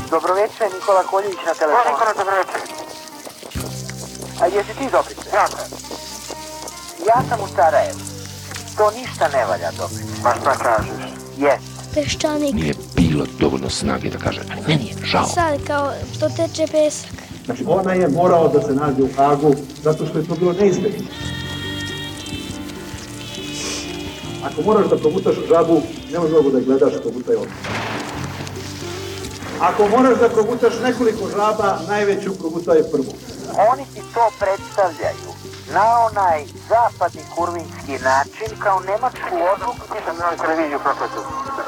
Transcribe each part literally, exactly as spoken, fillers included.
Dobroveče, Nikola Koljević na telefonu. Nikola, dobroveče. A jesi ti Dobrice? Ja sam. Ja sam u Sarajevu. To ništa ne valja, Dobrice. Pa šta kažeš? Jes. Peščanik. Nije bilo dovoljno snage da kaže, ali meni je žao. Sad kao što teče pesak. Znači, ona je morao da se nađe u Hagu zato što je to bilo neizbježno. Ako moraš da progutaš žabu, nema mnogo da gledaš, progutaj odmah. Ako moraš da progutaš nekoliko žaba, najveću progutaj prvu. Oni ti to predstavljaju na onaj zapadni kurvinski način kao nemačku odluku. Ti sam na televiziju prokletu.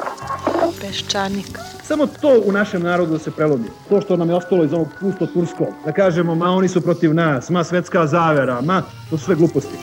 Peščanik. Samo to u našem narodu da se prelomi. To što nam je ostalo iz onog pusto turskog. Da kažemo, ma oni su protiv nas, ma svetska zavera, ma to su sve gluposti.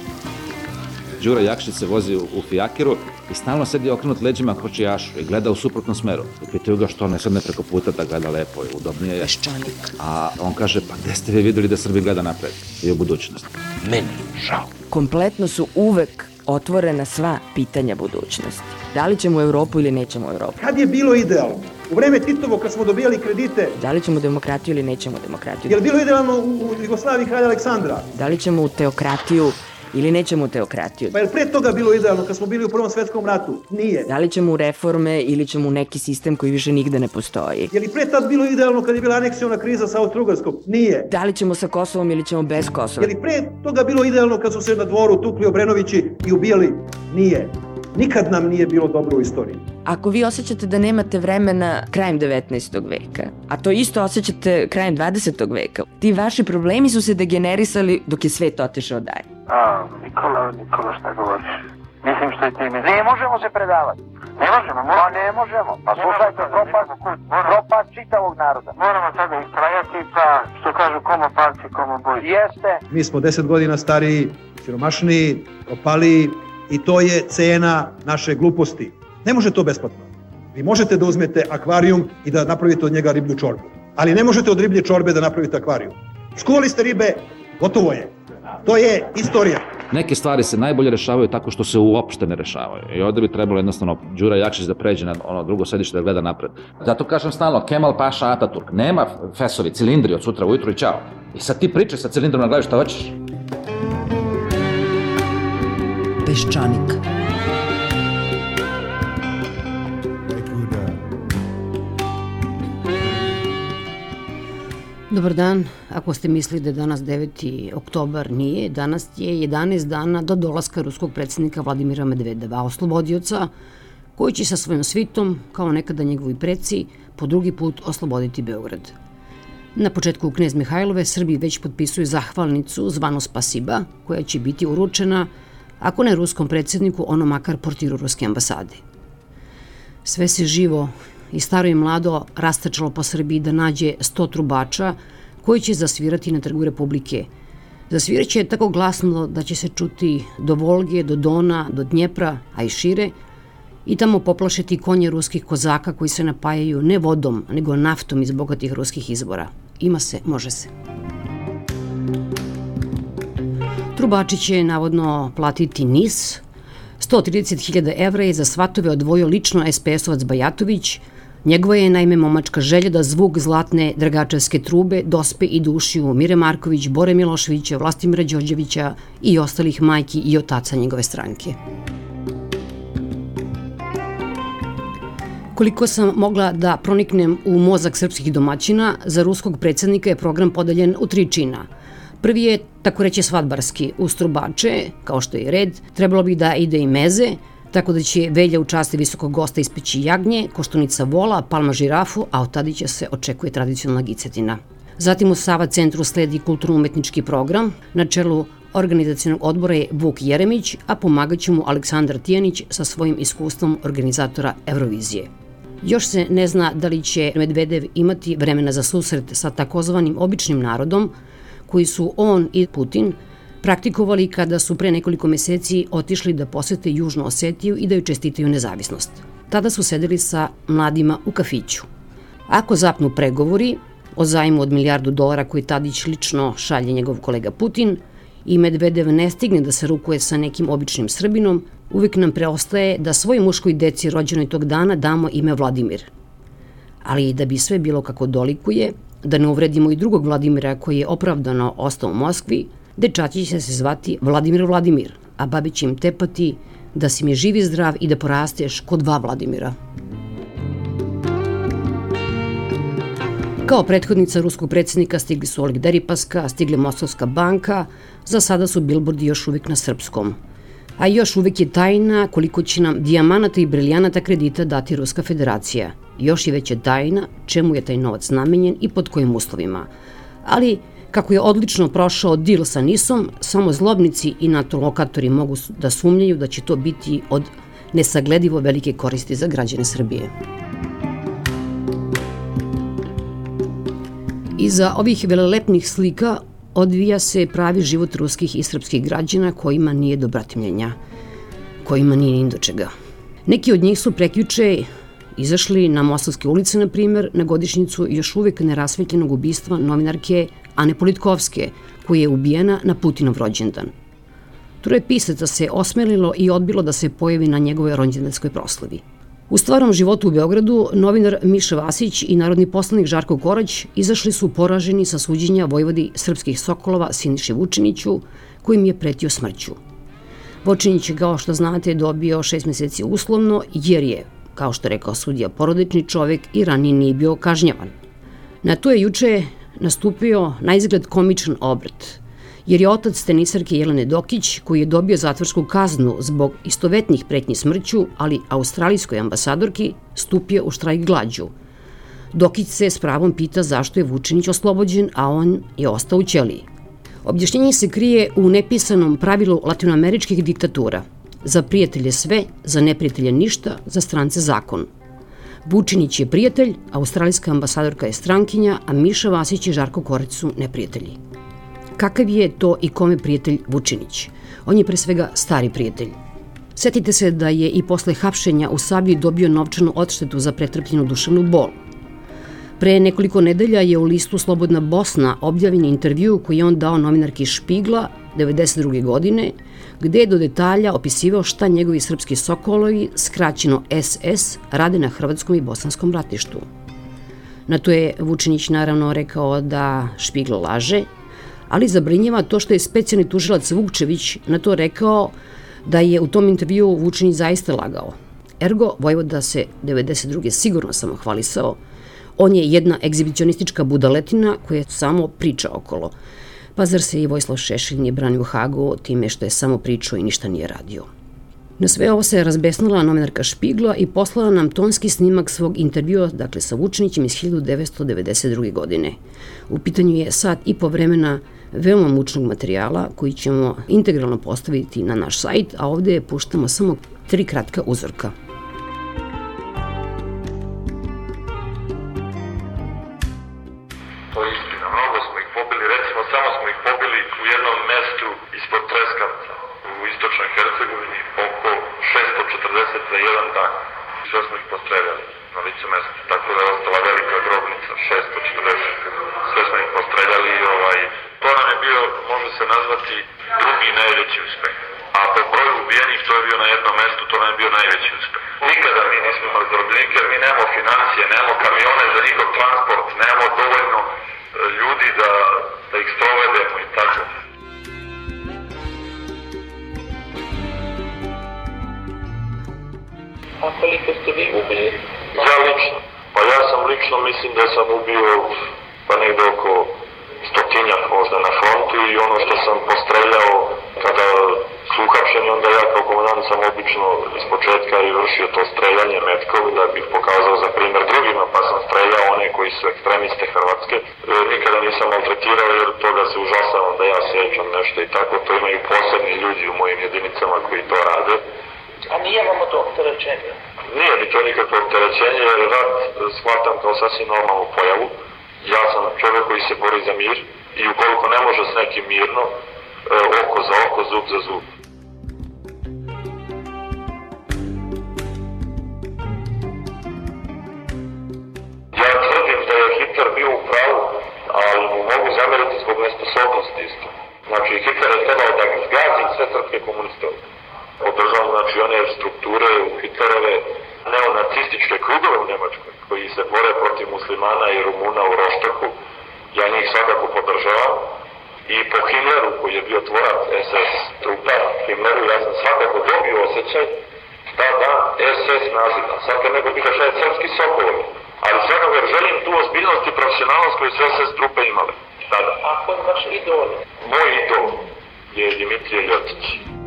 Đura Jakšić se vozi u, u fijakiru i stalno sedi okrenut leđima kočijašu i gleda u suprotnom smeru. I pitaju ga što ne sedne preko puta da gleda lepo i udobnije je. Peščanik. A on kaže, pa gde ste vi videli da Srbi gleda napred i u budućnost? Meni je žao. Kompletno su uvek otvorena sva pitanja budućnosti. Da li ćemo u Evropu ili nećemo u Evropu? Kad je bilo idealno? U vreme Titovo kad smo dobijali kredite. Da li ćemo demokratiju ili nećemo demokratiju? Je li bilo idealno u, u Jugoslaviji kralja Aleksandra? Da li ćemo u teokratiju ili nećemo u teokratiju? Pa je li pre toga bilo idealno kad smo bili u Prvom svetskom ratu? Nije. Da li ćemo u reforme ili ćemo u neki sistem koji više nigde ne postoji? Je li pre tad bilo idealno kad je bila aneksiona kriza sa Austro-Ugarskom? Nije. Da li ćemo sa Kosovom ili ćemo bez Kosova? Je li pre toga bilo idealno kad su se na dvoru tukli Obrenovići i ubijali? Nije. Nikad nam nije bilo dobro u istoriji. Ako vi osjećate da nemate vremena krajem devetnaestog veka, a to isto osjećate krajem dvadesetog veka, ti vaši problemi su se degenerisali dok je svet otišao dalje. A, Nikola, Nikola, šta govoriš? Mislim što je ti mislim. Ne možemo se predavati. Ne možemo, Pa ne možemo. Pa slušajte, propast, propast čitavog naroda. Moramo sada istrajati, pa što kažu komo palci, komo boj. Jeste. Mi smo deset godina stariji, siromašniji, opaliji i to je cena naše gluposti. Ne može to besplatno. Vi možete da uzmete akvarijum i da napravite od njega riblju čorbu. Ali ne možete od riblje čorbe da napravite akvarijum. Skuvali ste ribe, gotovo je. To je istorija. Neke stvari se najbolje rešavaju tako što se uopšte ne rešavaju. I ovde bi trebalo jednostavno Đura Jakšić da pređe na ono drugo sedište da gleda napred. Zato kažem stalno, Kemal Paša Ataturk, nema fesovi, cilindri od sutra ujutru i čao. I sad ti pričaj sa cilindrom na glavi šta hoćeš. Peščanik. Dobar dan, ako ste mislili da je danas deveti oktobar, nije. Danas je jedanaest dana do dolaska ruskog predsjednika Vladimira Medvedeva, oslobodioca, koji će sa svojom svitom, kao nekada njegovi preci, po drugi put osloboditi Beograd. Na početku Knez Mihajlove Srbi već potpisuju zahvalnicu zvanu Spasiba, koja će biti uručena, ako ne ruskom predsjedniku, ono makar portiru ruske ambasade. Sve se živo i staro i mlado rastačalo po Srbiji da nađe sto trubača koji će zasvirati na Trgu Republike. Zasviraće tako glasno da će se čuti do Volge, do Dona, do Dnjepra, a i šire, i tamo poplašiti konje ruskih kozaka koji se napajaju ne vodom, nego naftom iz bogatih ruskih izvora. Ima se, može se. Trubači će navodno platiti N I S. sto trideset hiljada evra je za svatove odvojio lično es pe esovac Bajatović. Njegova je naime momačka želja da zvuk zlatne dragačevske trube dospe i do ušiju Mire Marković, Bore Miloševića, Vlastimira Đorđevića i ostalih majki i otaca njegove stranke. Koliko sam mogla da proniknem u mozak srpskih domaćina, za ruskog predsjednika je program podeljen u tri čina. Prvi je, tako reći, svadbarski, uz trubače, kao što je red, trebalo bi da ide i meze, tako da će Velja u časti visokog gosta ispeći jagnje, Koštunica vola, Palma žirafu, a od Tadića se očekuje tradicionalna gicetina. Zatim u Sava centru sledi kulturno-umetnički program, na čelu organizacionog odbora je Vuk Jeremić, a pomagat će mu Aleksandar Tijanić sa svojim iskustvom organizatora Eurovizije. Još se ne zna da li će Medvedev imati vremena za susret sa takozvanim običnim narodom, koji su on i Putin praktikovali kada su pre nekoliko meseci otišli da posete Južnu Osetiju i da joj čestitaju nezavisnost. Tada su sedeli sa mladima u kafiću. Ako zapnu pregovori o zajmu od milijardu dolara koji Tadić lično šalje njegov kolega Putin i Medvedev ne stigne da se rukuje sa nekim običnim Srbinom, uvijek nam preostaje da svoj muškoj deci rođenoj tog dana damo ime Vladimir. Ali da bi sve bilo kako dolikuje, da ne uvredimo i drugog Vladimira koji je opravdano ostao u Moskvi, dečačić će se zvati Vladimir Vladimir, a babi će im tepati da si mi živ i zdrav i da porasteš kod dva Vladimira. Kao prethodnica ruskog predsjednika stigli su Oleg Deripaska, stigli Moskovska banka, za sada su bilbordi još uvijek na srpskom. A još uvijek je tajna koliko će nam dijamanata i briljanata kredita dati Ruska federacija. Još je već je tajna čemu je taj novac namenjen i pod kojim uslovima. Ali, kako je odlično prošao deal sa Nisom, samo zlobnici i NATO lokatori mogu da sumnjaju da će to biti od nesagledivo velike koristi za građane Srbije. Iza ovih velelepnih slika odvija se pravi život ruskih i srpskih građana kojima nije do bratimljenja, kojima nije ni do čega. Neki od njih su prekjuče izašli na Mostovske ulice, na primjer, na godišnjicu još uvijek nerasvetljenog ubistva novinarke Ane Politkovske, koja je ubijena na Putinov rođendan. Troje pisaca se osmelilo i odbilo da se pojavi na njegovoj rođendanskoj proslavi. U stvarnom životu u Beogradu novinar Miša Vasić i narodni poslanik Žarko Korać izašli su poraženi sa suđenja vojvodi srpskih Sokolova Siniši Vučiniću, kojim je pretio smrću. Vučinić je, kao što znate, dobio šest meseci uslovno jer je, kao što je rekao sudija, porodični čovek i ranije nije bio kažnjavan. Na to je juče nastupio naizgled komičan obrt, jer je otac tenisarke Jelene Dokić, koji je dobio zatvorsku kaznu zbog istovetnih pretnji smrću, ali australijskoj ambasadorki, stupio u štrajk glađu. Dokić se s pravom pita zašto je Vučinić oslobođen, a on je ostao u ćeliji. Objašnjenje se krije u nepisanom pravilu latinoameričkih diktatura. Za prijatelje sve, za neprijatelje ništa, za strance zakon. Vučinić je prijatelj, australijska ambasadorka je strankinja, a Miša Vasić i Žarko Korać su neprijatelji. Kakav je to i kome prijatelj Vučinić? On je pre svega stari prijatelj. Setite se da je i posle hapšenja u Sablji dobio novčanu odštetu za pretrpljenu duševnu bol. Pre nekoliko nedelja je u listu Slobodna Bosna objavljen intervju koji je on dao novinarki Špigla devedeset druge godine, gde je do detalja opisivao šta njegovi srpski sokolovi, skraćeno S S, rade na hrvatskom i bosanskom ratištu. Na to je Vučinić naravno rekao da Špigla laže, ali zabrinjava to što je specijalni tužilac Vukčević na to rekao da je u tom intervju Vučinić zaista lagao. Ergo, vojvoda se devedeset druge sigurno samohvalisao. On je jedna egzibicionistička budaletina koja samo priča okolo. Pa zar se i Vojislav Šešelj nije branio u Hagu time što je samo pričao i ništa nije radio? Na sve ovo se razbesnula novinarka Špigla i poslala nam tonski snimak svog intervjua, dakle sa Vučinićem iz hiljadu devetsto devedeset druge. godine. U pitanju je sat i po vremena veoma mučnog materijala koji ćemo integralno postaviti na naš sajt, a ovdje puštamo samo tri kratka uzorka. To je istina, mnogo smo ih pobili, recimo samo smo ih pobili u jednom mestu ispod Treskavca u istočnoj Hercegovini oko šesto četrdeset za jedan dan. Sve smo ih postreljali na licu mesta, tako da je ostala velika grobnica, šesto četrdeset. Sve smo ih postreljali i ovaj, to nam je bio, može se nazvati, drugi najveći uspeh. A po broju ubijenih to je bio na jednom mestu, to nam je bio najveći uspeh. Nikada mi nismo imali zarobljenike jer mi nemamo financije, nemamo kamione za njihov transport, nemamo dovoljno ljudi da, da ih sprovedemo i tako. A koliko ste vi ubili? Ja lično. Pa ja sam lično mislim da sam ubio pa negde oko stotinjak možda na frontu i ono što sam postreljao kada su uhapšeni, onda ja kao komandant sam obično iz početka i vršio to streljanje metkom da bih pokazao za primjer drugima, pa sam streljao one koji su ekstremiste Hrvatske. E, nikada nisam maltretirao jer toga se užasavam da ja sjećam nešto i tako, to imaju posebni ljudi u mojim jedinicama koji to rade. A nije vam to opterećenje? Nije mi to nikakvo opterećenje jer rat shvatam kao sasvim normalnu pojavu. Ja sam čovjek koji se bori za mir i ukoliko ne može s nekim mirno, oko za oko, zub za zub. Ja tvrdim da je Hitler bio u pravu, ali mu mogu zameriti zbog nesposobnosti isto. Znači, Hitler je trebao da zgazi sve srpske komuniste. Podržavam, znači, one strukture u Hitlerove neonacističke krugove u Nemačkoj, koji se bore protiv muslimana i Rumuna u Roštaku, ja njih svakako podržavam. I po Himmleru, koji je bio tvorac es es trupa, Himmleru, ja sam svakako dobio osjećaj da da es es naziva. Sad kad neko pita šta je srpski Sokolovi, ali svakako jer želim tu ozbiljnost i profesionalnost koju su es es trupe imale. Tada. A ko je vaš idol? Moj idol je Dimitrije Ljotić.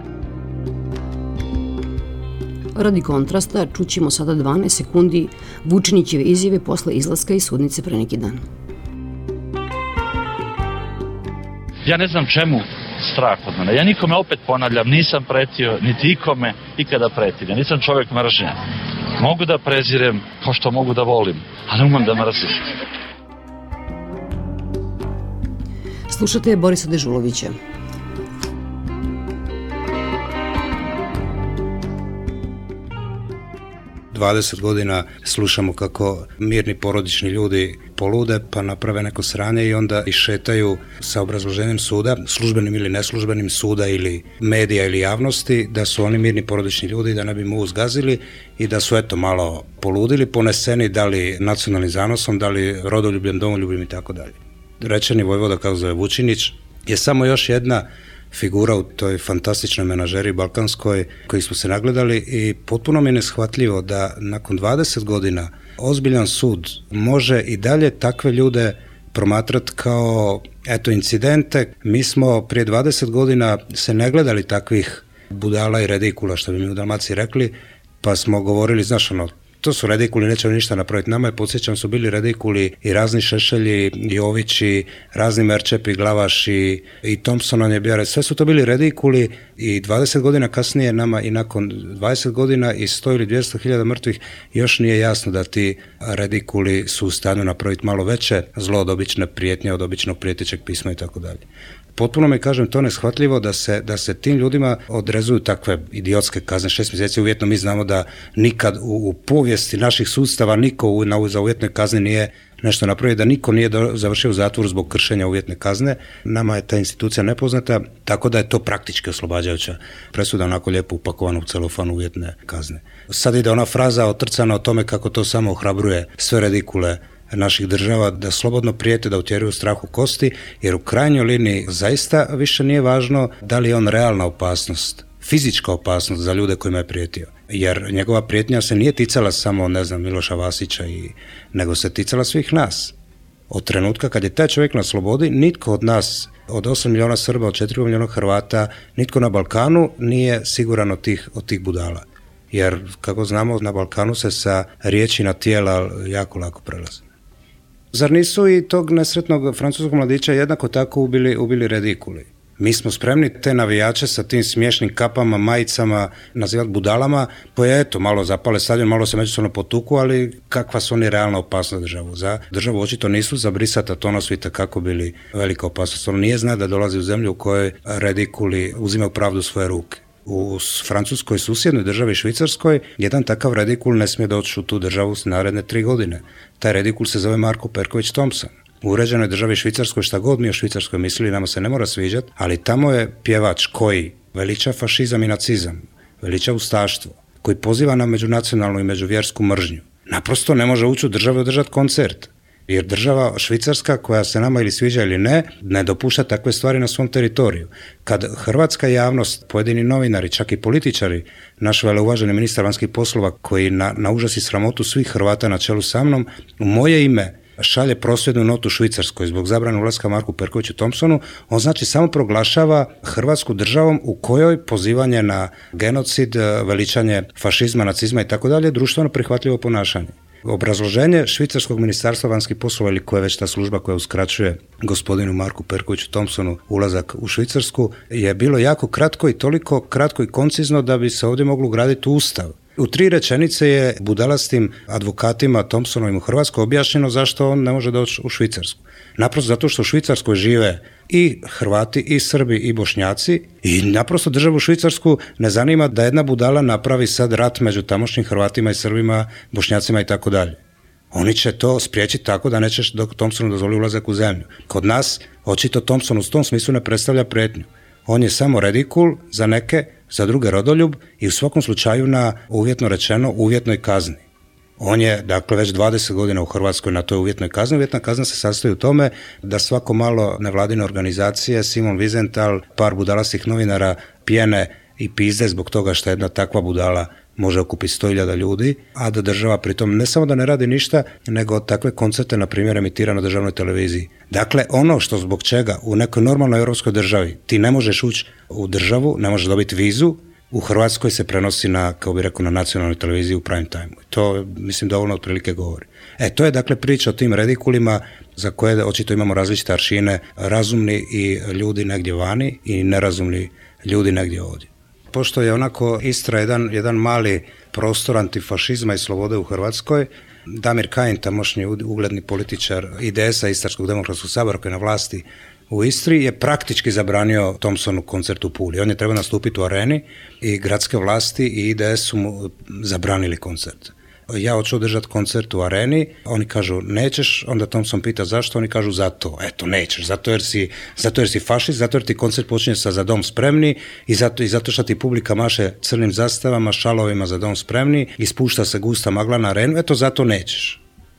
Radi kontrasta, čućemo sada dvanaest sekundi Vučinićeve izjave posle izlaska iz sudnice pre neki dan. Ja ne znam čemu strah od mene. Ja nikome, opet ponavljam, nisam pretio, niti ikome ikada pretim. Ja nisam čovjek mržnja. Mogu da prezirem kao što mogu da volim, ali umem da mrzim. Slušate Borisa Dežulovića. dvadeset godina slušamo kako mirni porodični ljudi polude pa naprave neko sranje i onda išetaju sa obrazloženjem suda, službenim ili neslužbenim, suda ili medija ili javnosti, da su oni mirni porodični ljudi, da ne bi mu uzgazili i da su eto malo poludili, poneseni da li nacionalnim zanosom, da li rodoljubljem, domoljubim i tako dalje. Rečeni vojvoda, kako zove Vučinić, je samo još jedna figura u toj fantastičnoj menažeri balkanskoj koji smo se nagledali i potpuno mi je neshvatljivo da nakon dvadeset godina ozbiljan sud može i dalje takve ljude promatrati kao eto incidente. Mi smo prije dvadeset godina se ne gledali takvih budala i redikula, što bi mi u Dalmaciji rekli, pa smo govorili, znaš ono, to su redikuli, nećemo ništa napraviti. Nama je, podsjećam, su bili redikuli i razni Šešelji, Jovići, razni Merčepi, Glavaši i Thompson on je bio, sve su to bili redikuli i dvadeset godina kasnije nama i nakon dvadeset godina i sto ili dvjesto hiljada mrtvih još nije jasno da ti redikuli su u stanju napraviti malo veće zlo od obične prijetnje, od običnog prijetećeg pisma i tako dalje. Potpuno mi kažem to neshvatljivo da se, da se tim ljudima odrezuju takve idiotske kazne, šest mjeseci uvjetno. Mi znamo da nikad u, u povijesti naših sudstava niko u, na, za uvjetne kazne nije nešto napravio, da niko nije do, završio u zatvoru zbog kršenja uvjetne kazne. Nama je ta institucija nepoznata, tako da je to praktički oslobađajuća presuda, onako lijepo upakovana u celofan uvjetne kazne. Sad ide ona fraza otrcana o tome kako to samo ohrabruje sve redikule naših država da slobodno prijete, da utjeruju strah u kosti, jer u krajnjoj liniji zaista više nije važno da li je on realna opasnost, fizička opasnost za ljude kojima je prijetio. Jer njegova prijetnja se nije ticala samo, ne znam, Miloša Vasića, i, nego se ticala svih nas. Od trenutka kad je taj čovjek na slobodi, nitko od nas, od osam milijuna Srba, od četiri milijuna Hrvata, nitko na Balkanu nije siguran od tih, od tih budala. Jer, kako znamo, na Balkanu se sa riječi na tijela jako lako prelazi. Zar nisu i tog nesretnog francuskog mladića jednako tako ubili, ubili redikuli? Mi smo spremni te navijače sa tim smiješnim kapama, majicama nazivati budalama, koje eto, malo zapale stadion, malo se međusobno potuku, ali kakva su oni realna opasnost za državu? Za državu očito nisu, za brisata to su i takako bili velika opasnost. On nije zna da dolazi u zemlju u kojoj redikuli uzimaju pravdu u svoje ruke. U francuskoj susjednoj državi Švicarskoj jedan takav redikul ne smije doći u tu državu naredne tri godine. Taj redikul se zove Marko Perković Thompson. U uređenoj državi Švicarskoj, šta god mi o Švicarskoj mislili, nama se ne mora sviđati, ali tamo je pjevač koji veliča fašizam i nacizam, veliča ustaštvo, koji poziva na međunacionalnu i međuvjersku mržnju. Naprosto ne može ući u državu i održati koncert. Jer država Švicarska, koja se nama ili sviđa ili ne, ne dopušta takve stvari na svom teritoriju. Kad hrvatska javnost, pojedini novinari, čak i političari, naš veleuvaženi ministar vanjskih poslova, koji na, na užas i sramotu svih Hrvata na čelu sa mnom, u moje ime šalje prosvjednu notu Švicarskoj zbog zabrane ulaska Marku Perkoviću Thompsonu, on znači samo proglašava Hrvatsku državom u kojoj pozivanje na genocid, veličanje fašizma, nacizma i tako dalje, društveno prihvatljivo ponašanje. Obrazloženje švicarskog ministarstva vanjskih poslova, ili koja je već ta služba koja uskraćuje gospodinu Marku Perkoviću Thompsonu ulazak u Švicarsku, je bilo jako kratko i toliko kratko i koncizno da bi se ovdje moglo ugraditi u Ustav. U tri rečenice je budalastim advokatima Thompsonovim u Hrvatskoj objašnjeno zašto on ne može doći u Švicarsku. Naprosto zato što u Švicarskoj žive i Hrvati, i Srbi, i Bošnjaci, i naprosto državu Švicarsku ne zanima da jedna budala napravi sad rat među tamošnjim Hrvatima i Srbima, Bošnjacima i tako dalje. Oni će to spriječiti tako da nećeš dok Thompsonu dozvoli ulazak u zemlju. Kod nas očito Thompson u tom smislu ne predstavlja prijetnju. On je samo redikul za neke, za druge rodoljub i u svakom slučaju na, uvjetno rečeno, uvjetnoj kazni. On je, dakle, već dvadeset godina u Hrvatskoj na toj uvjetnoj kazni. Uvjetna kazna se sastoji u tome da svako malo nevladine organizacije, Simon Wiesenthal, par budalastih novinara pjene i pizde zbog toga što jedna takva budala može okupiti sto hiljada ljudi, a da država pritom ne samo da ne radi ništa, nego takve koncerte, na primjer, emitira na državnoj televiziji. Dakle, ono što zbog čega u nekoj normalnoj europskoj državi ti ne možeš ući u državu, ne možeš dobiti vizu, u Hrvatskoj se prenosi na, kao bi rekao, na nacionalnoj televiziji u prime time. To, mislim, dovoljno otprilike govori. E, to je dakle priča o tim redikulima za koje očito imamo različite aršine, razumni i ljudi negdje vani i nerazumni ljudi negdje ovdje. Pošto je onako Istra jedan, jedan mali prostor antifašizma i slobode u Hrvatskoj, Damir Kajin, tamošnji ugledni političar I D S-a, Istarskog demokratskog sabora koji je na vlasti u Istri, je praktički zabranio Thompsonu koncert u Puli. On je trebao nastupiti u Areni i gradske vlasti i I D S su mu zabranili koncert. Ja hoću održati koncert u Areni, oni kažu nećeš, onda Thompson pita zašto, oni kažu zato, eto nećeš, zato jer si, zato jer si fašist, zato jer ti koncert počinje sa Za dom spremni i zato, i zato što ti publika maše crnim zastavama, šalovima Za dom spremni i spušta se gusta magla na Arenu, eto zato nećeš.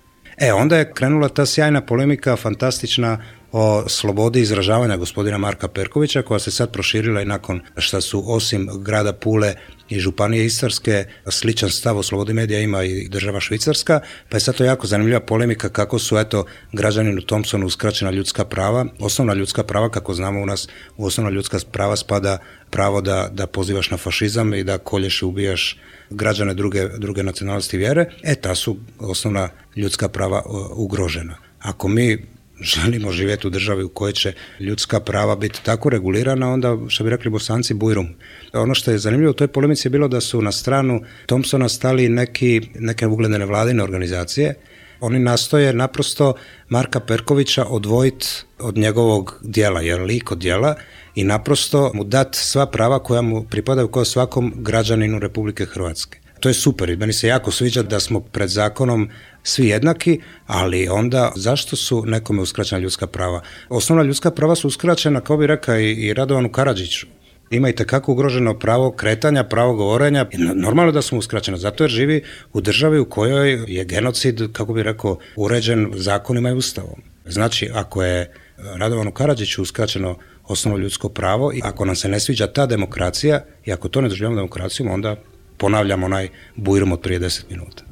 E, onda je krenula ta sjajna polemika, fantastična, o slobodi izražavanja gospodina Marka Perkovića, koja se sad proširila i nakon što su osim grada Pule i Županije Istarske sličan stav o slobodi medija ima i država Švicarska, pa je sad to jako zanimljiva polemika kako su eto građaninu Thompsonu uskraćena ljudska prava, osnovna ljudska prava, kako znamo u nas u osnovna ljudska prava spada pravo da, da pozivaš na fašizam i da kolješ i ubijaš građane druge, druge nacionalnosti vjere, e ta su osnovna ljudska prava ugrožena. Ako mi želimo živjeti u državi u kojoj će ljudska prava biti tako regulirana, onda, što bi rekli Bosanci, bujrum. Ono što je zanimljivo u toj polemici je bilo da su na stranu Thompsona stali neki, neke ugledne nevladine organizacije. Oni nastoje naprosto Marka Perkovića odvojiti od njegovog djela, jer lik od djela, i naprosto mu dati sva prava koja mu pripadaju kao svakom građaninu Republike Hrvatske. To je super i meni se jako sviđa da smo pred zakonom svi jednaki, ali onda zašto su nekome uskraćena ljudska prava? Osnovna ljudska prava su uskraćena, kao bi rekao i, i Radovanu Karadžiću. Ima i tekako ugroženo pravo kretanja, pravo govorenja. Normalno da smo uskraćeni, zato jer živi u državi u kojoj je genocid, kako bi rekao, uređen zakonima i ustavom. Znači, ako je Radovanu Karadžiću uskraćeno osnovno ljudsko pravo i ako nam se ne sviđa ta demokracija i ako to ne doživljamo demokracijom, onda ponavljam onaj bujrum od prije deset minuta.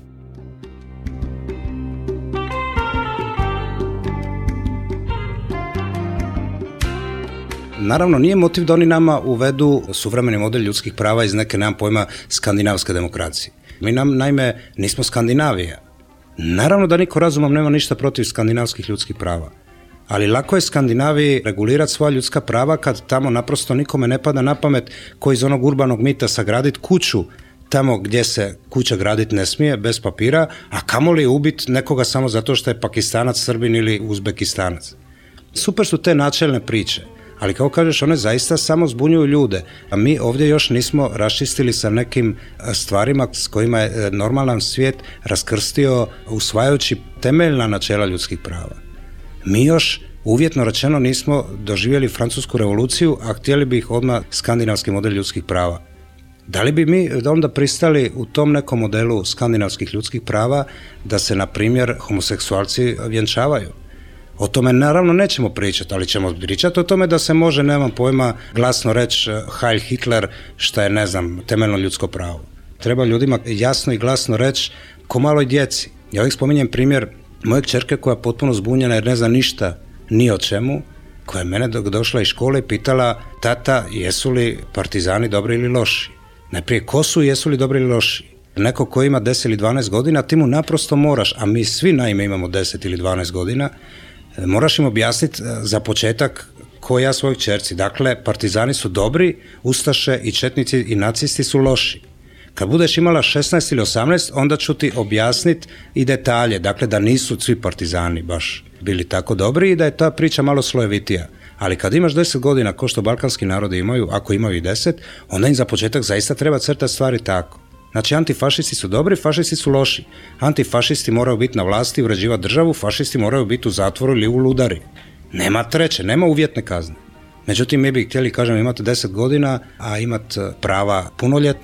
Naravno, nije motiv da oni nama uvedu suvremeni model ljudskih prava iz neke, nemam pojma, skandinavske demokracije. Mi nam, naime, nismo Skandinavija. Naravno da niko razumom nema ništa protiv skandinavskih ljudskih prava. Ali lako je Skandinaviji regulirati svoja ljudska prava kad tamo naprosto nikome ne pada na pamet ko iz onog urbanog mita sagraditi kuću tamo gdje se kuća graditi ne smije, bez papira, a kamoli ubiti nekoga samo zato što je Pakistanac, Srbin ili Uzbekistanac. Super su te načelne priče, ali kao kažeš, one zaista samo zbunjuju ljude, a mi ovdje još nismo raščistili sa nekim stvarima s kojima je normalan svijet raskrstio usvajajući temeljna načela ljudskih prava. Mi još uvjetno rečeno nismo doživjeli Francusku revoluciju, a htjeli bi ih odmah skandinavski model ljudskih prava. Da li bi mi onda pristali u tom nekom modelu skandinavskih ljudskih prava da se, na primjer, homoseksualci vjenčavaju? O tome naravno nećemo pričati, ali ćemo pričati o tome da se može, nemam pojma, glasno reći Heil Hitler, šta je, ne znam, temeljno ljudsko pravo. Treba ljudima jasno i glasno reći ko maloj djeci. Ja uvijek spominjem primjer moje kćerke koja je potpuno zbunjena jer ne zna ništa ni o čemu, koja je mene dok došla iz škole i pitala: tata, jesu li partizani dobri ili loši? Najprije, ko su, jesu li dobri ili loši? Neko ko ima deset ili dvanaest godina, ti mu naprosto moraš, a mi svi naime imamo deset ili dvanaest godina, moraš im objasniti za početak ko ja svojoj kćerci. Dakle, partizani su dobri, ustaše i četnici i nacisti su loši. Kad budeš imala šesnaest ili osamnaest, onda ću ti objasniti i detalje, dakle da nisu svi partizani baš bili tako dobri i da je ta priča malo slojevitija. Ali kad imaš deset godina, ko što balkanski narodi imaju, ako imaju i deset, onda im za početak zaista treba crtati stvari tako. Znači, antifašisti su dobri, fašisti su loši. Antifašisti moraju biti na vlasti i uređivati državu, fašisti moraju biti u zatvoru ili u ludari. Nema treće, nema uvjetne kazne. Međutim, mi bi htjeli, kažem, imati deset godina, a imati prava punoljetnog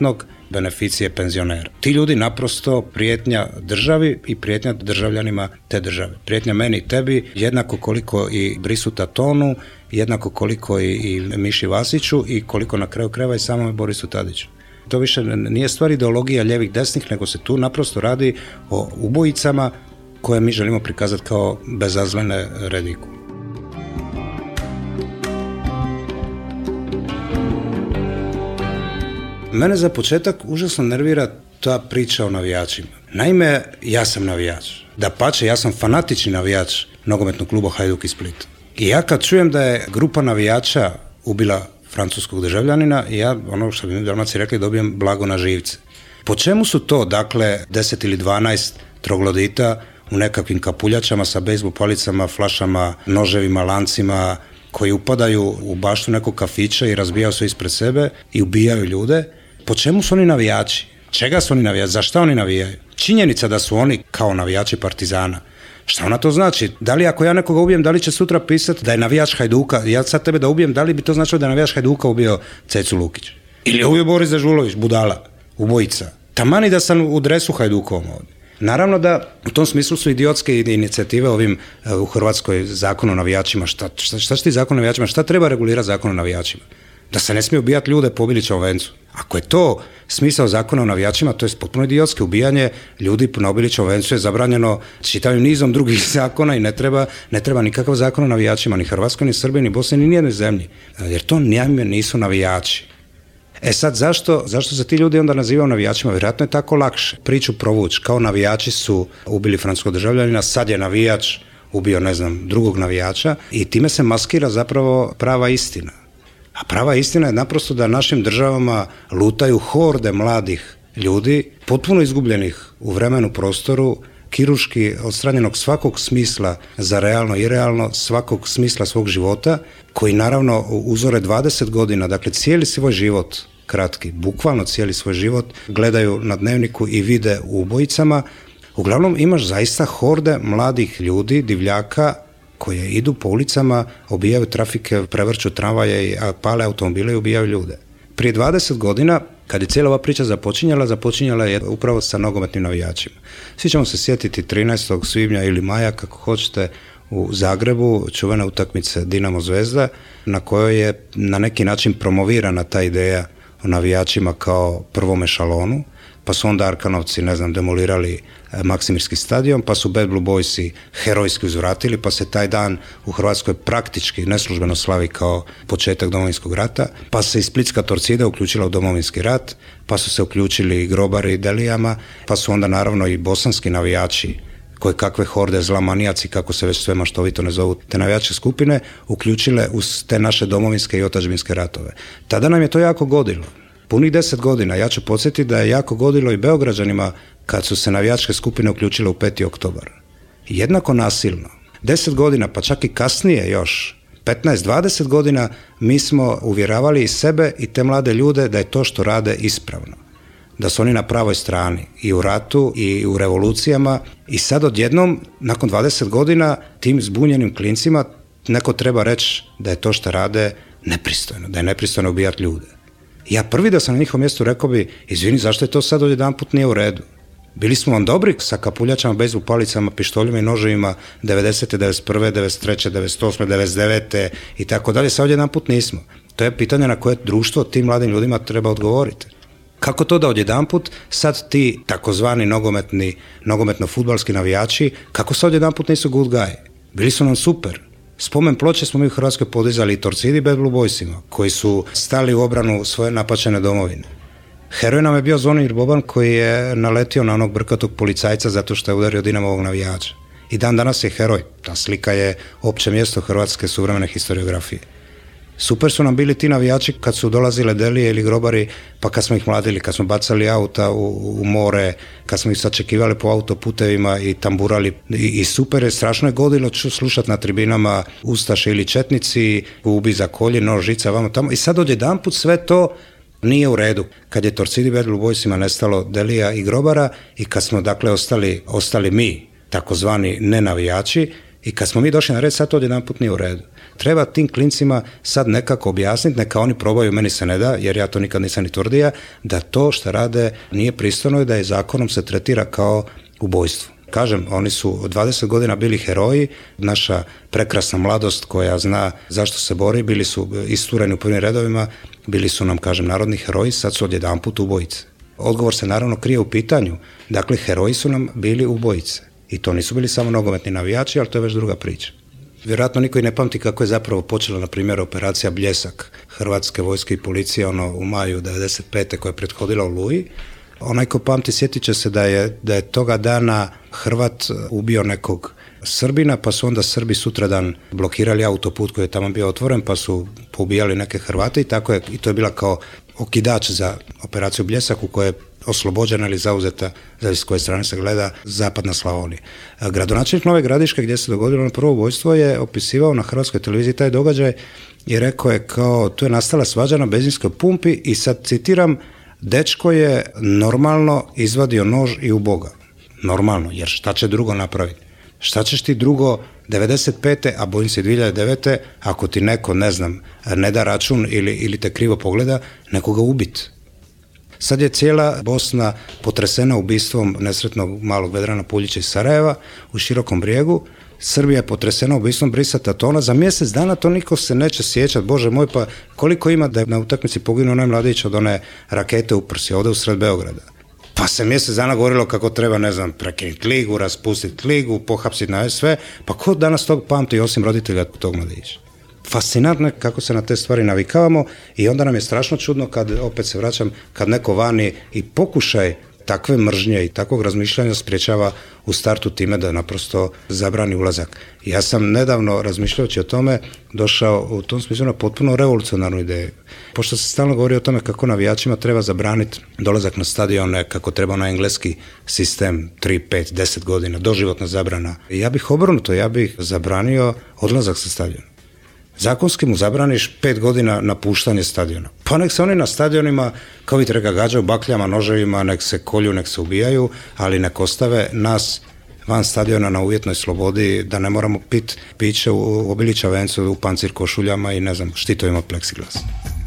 beneficije penzionera. Ti ljudi naprosto prijetnja državi i prijetnja državljanima te države. Prijetnja meni i tebi jednako koliko i Brisu Tatonu, jednako koliko i, i Miši Vasiću i koliko na kraju krajeva i samome Borisu Tadiću. To više nije stvar ideologija ljevih desnih, nego se tu naprosto radi o ubojicama koje mi želimo prikazati kao bezazlene rediku. Mene za početak užasno nervira ta priča o navijačima. Naime, ja sam navijač. Dapače, ja sam fanatični navijač nogometnog kluba Hajduk iz Splita. I ja kad čujem da je grupa navijača ubila francuskog državljanina, ja, ono što bi mi Dalmaci rekli, dobijem blago na živce. Po čemu su to, dakle, deset ili dvanaest troglodita u nekakvim kapuljačama sa bejzbol palicama, flašama, noževima, lancima, koji upadaju u baštu nekog kafića i razbijaju sve ispred sebe i ubijaju ljude? Po čemu su oni navijači? Čega su oni navijači? Za šta oni navijaju? Činjenica da su oni kao navijači Partizana. Šta ona to znači? Da li ako ja nekoga ubijem, da li će sutra pisati da je navijač Hajduka? Ja sad tebe da ubijem, da li bi to značilo da je navijač Hajduka ubio Cecu Lukić? Ili je ubio Boris Dežulović, budala, ubojica? Tamani da sam u dresu Hajdukovom ovdje. Naravno da u tom smislu su idiotske inicijative ovim u Hrvatskoj zakon o navijačima. Šta, šta, šta će ti zakon o navijačima? Šta treba regulirati zakon o navijačima? Da se ne smije ubijati ljude po Obilićevom vencu. Ako je to smisao zakona o navijačima, to je potpuno idiotski. Ubijanje ljudi na Obilićevom vencu je zabranjeno čitavim nizom drugih zakona i ne treba, ne treba nikakav zakon o navijačima, ni Hrvatskoj, ni Srbiji, ni Bosni, ni nijednoj zemlji. Jer to njime nisu navijači. E sad, zašto, zašto se ti ljudi onda nazivaju navijačima? Vjerojatno je tako lakše. Priču provući, kao navijači su ubili francuskog državljanina, sad je navijač ubio, ne znam, drugog navijača i time se maskira zapravo prava istina. A prava istina je naprosto da našim državama lutaju horde mladih ljudi, potpuno izgubljenih u vremenu, prostoru, kirurški odstranjenog svakog smisla za realno i irealno, svakog smisla svog života, koji naravno uzore dvadeset godina, dakle cijeli svoj život, kratki, bukvalno cijeli svoj život, gledaju na dnevniku i vide u ubojicama. Uglavnom imaš zaista horde mladih ljudi, divljaka, koje idu po ulicama, obijaju trafike, prevrću tramvaje, pale automobile i ubijaju ljude. Prije dvadeset godina, kad je cijela ova priča započinjala, započinjala je upravo sa nogometnim navijačima. Svi ćemo se sjetiti trinaestog svibnja ili maja, kako hoćete, u Zagrebu, čuvene utakmice Dinamo Zvezda, na kojoj je na neki način promovirana ta ideja o navijačima kao prvom ešalonu, pa su onda Arkanovci, ne znam, demolirali Maksimirski stadion, pa su Bad Blue Boysi herojski uzvratili, pa se taj dan u Hrvatskoj praktički neslužbeno slavi kao početak Domovinskog rata, pa se i Splitska Torcida uključila u Domovinski rat, pa su se uključili i grobari i delijama, pa su onda naravno i bosanski navijači, koje kakve horde, zlamanijaci, kako se već sve maštovito ne zovu, te navijačke skupine, uključile uz te naše domovinske i otadžbinske ratove. Tada nam je to jako godilo. Punih deset godina, ja ću podsjetiti da je jako godilo i Beograđanima kad su se navijačke skupine uključile u peti oktobar. Jednako nasilno. Deset godina, pa čak i kasnije još, petnaest dvadeset godina, mi smo uvjeravali i sebe i te mlade ljude da je to što rade ispravno. Da su oni na pravoj strani i u ratu i u revolucijama i sad odjednom, nakon dvadeset godina, tim zbunjenim klincima neko treba reći da je to što rade nepristojno, da je nepristojno ubijati ljude. Ja prvi da sam na njihovom mjestu rekao bi, izvini, zašto je to sad odjedanput nije u redu? Bili smo vam dobri sa kapuljačama, bejzbol palicama, pištoljima i noževima devedesete, devedeset prve, devedeset treće, devedeset osme, devedeset devete i tako dalje, sad odjedanput nismo. To je pitanje na koje društvo tim mladim ljudima treba odgovoriti. Kako to da odjedanput sad ti takozvani nogometni, nogometno-fudbalski navijači, kako sad odjedanput nisu good guy? Bili su nam super. Spomen ploče smo mi u Hrvatskoj podizali i Torcidi i Bad Blue Boysima, koji su stali u obranu svoje napačene domovine. Heroj nam je bio Zvonimir Boban, koji je naletio na onog brkatog policajca zato što je udario Dinamovog navijača. I dan danas je heroj. Ta slika je opće mjesto hrvatske suvremene historiografije. Super su nam bili ti navijači kad su dolazile delije ili grobari, pa kad smo ih mladili, kad smo bacali auta u, u more, kad smo ih sačekivali po autoputevima i tamburali. I, i super je, strašno je godilo slušati na tribinama ustaše ili četnici, ubi za kolje, nož, žica, vamo tamo. I sad odjedanput sve to nije u redu. Kad je Torcidi Bad Blue Boysima nestalo delija i grobara i kad smo dakle ostali, ostali mi, takozvani nenavijači, I kad smo mi došli na red, sad to odjedan put nije u redu. Treba tim klincima sad nekako objasniti, neka oni probaju, meni se ne da, jer ja to nikad nisam ni tvrdija, da to što rade nije pristojno i da je zakonom se tretira kao ubojstvo. Kažem, oni su dvadeset godina bili heroji, naša prekrasna mladost koja zna zašto se bori, bili su istureni u prvim redovima, bili su nam, kažem, narodni heroji, sad su odjedanput ubojice. Odgovor se naravno krije u pitanju. Dakle, heroji su nam bili ubojice. I to nisu bili samo nogometni navijači, ali to je već druga priča. Vjerojatno niko i ne pamti kako je zapravo počela, na primjer, operacija Bljesak Hrvatske vojske i policije ono, u maju devedeset pete koja je prethodila Oluji. Onaj ko pamti, sjetit će se da je, da je toga dana Hrvat ubio nekog Srbina, pa su onda Srbi sutradan blokirali autoput koji je tamo bio otvoren, pa su poubijali neke Hrvate i tako je, i to je bila kao okidač za operaciju Bljesak u kojoj je oslobođena ili zauzeta, zavisi s koje strane se gleda, zapadna Slavonija. Gradonačelnik Nove Gradiške, gdje se dogodilo na prvo ubojstvo, je opisivao na hrvatskoj televiziji taj događaj i rekao je kao, tu je nastala svađa na benzinskoj pumpi i sad citiram, dečko je normalno izvadio nož i uboga. Normalno, jer šta će drugo napraviti? Šta ćeš ti drugo devedeset pete, a bojim se dvije hiljade devete, ako ti neko, ne znam, ne da račun ili, ili te krivo pogleda, nekoga ubiti. Sad je cijela Bosna potresena ubistvom nesretnog malog Vedrana Puljića iz Sarajeva u Širokom Brijegu. Srbija je potresena ubistvom Brisa Tatona. Za mjesec dana to niko se neće sjećati. Bože moj, pa koliko ima da je na utakmici poginuo onaj mladić od one rakete u prsi ovdje u sred Beograda. Pa se mjesec dana govorilo kako treba, ne znam, prekinuti ligu, raspustiti ligu, pohapsiti na sve. Pa ko danas tog pamti osim roditelja tog mladića? Fascinantno je kako se na te stvari navikavamo i onda nam je strašno čudno kad, opet se vraćam, kad neko vani i pokušaj takve mržnje i takvog razmišljanja sprječava u startu time da naprosto zabrani ulazak. Ja sam nedavno, razmišljajući o tome, došao u tom smislu na potpuno revolucionarnu ideju. Pošto se stalno govori o tome kako navijačima treba zabraniti dolazak na stadione, kako treba na engleski sistem tri, pet, deset godina, doživotna zabrana. Ja bih obrnuto, ja bih zabranio odlazak sa stadiona. Zakonski mu zabraniš pet godina napuštanje stadiona. Pa nek se oni na stadionima, kao vidite, ga gađaju bakljama, noževima, nek se kolju, nek se ubijaju, ali nek ostave nas van stadiona na uvjetnoj slobodi, da ne moramo pit piće u obilića vencu, u pancir košuljama i ne znam, štitovima pleksiglasa.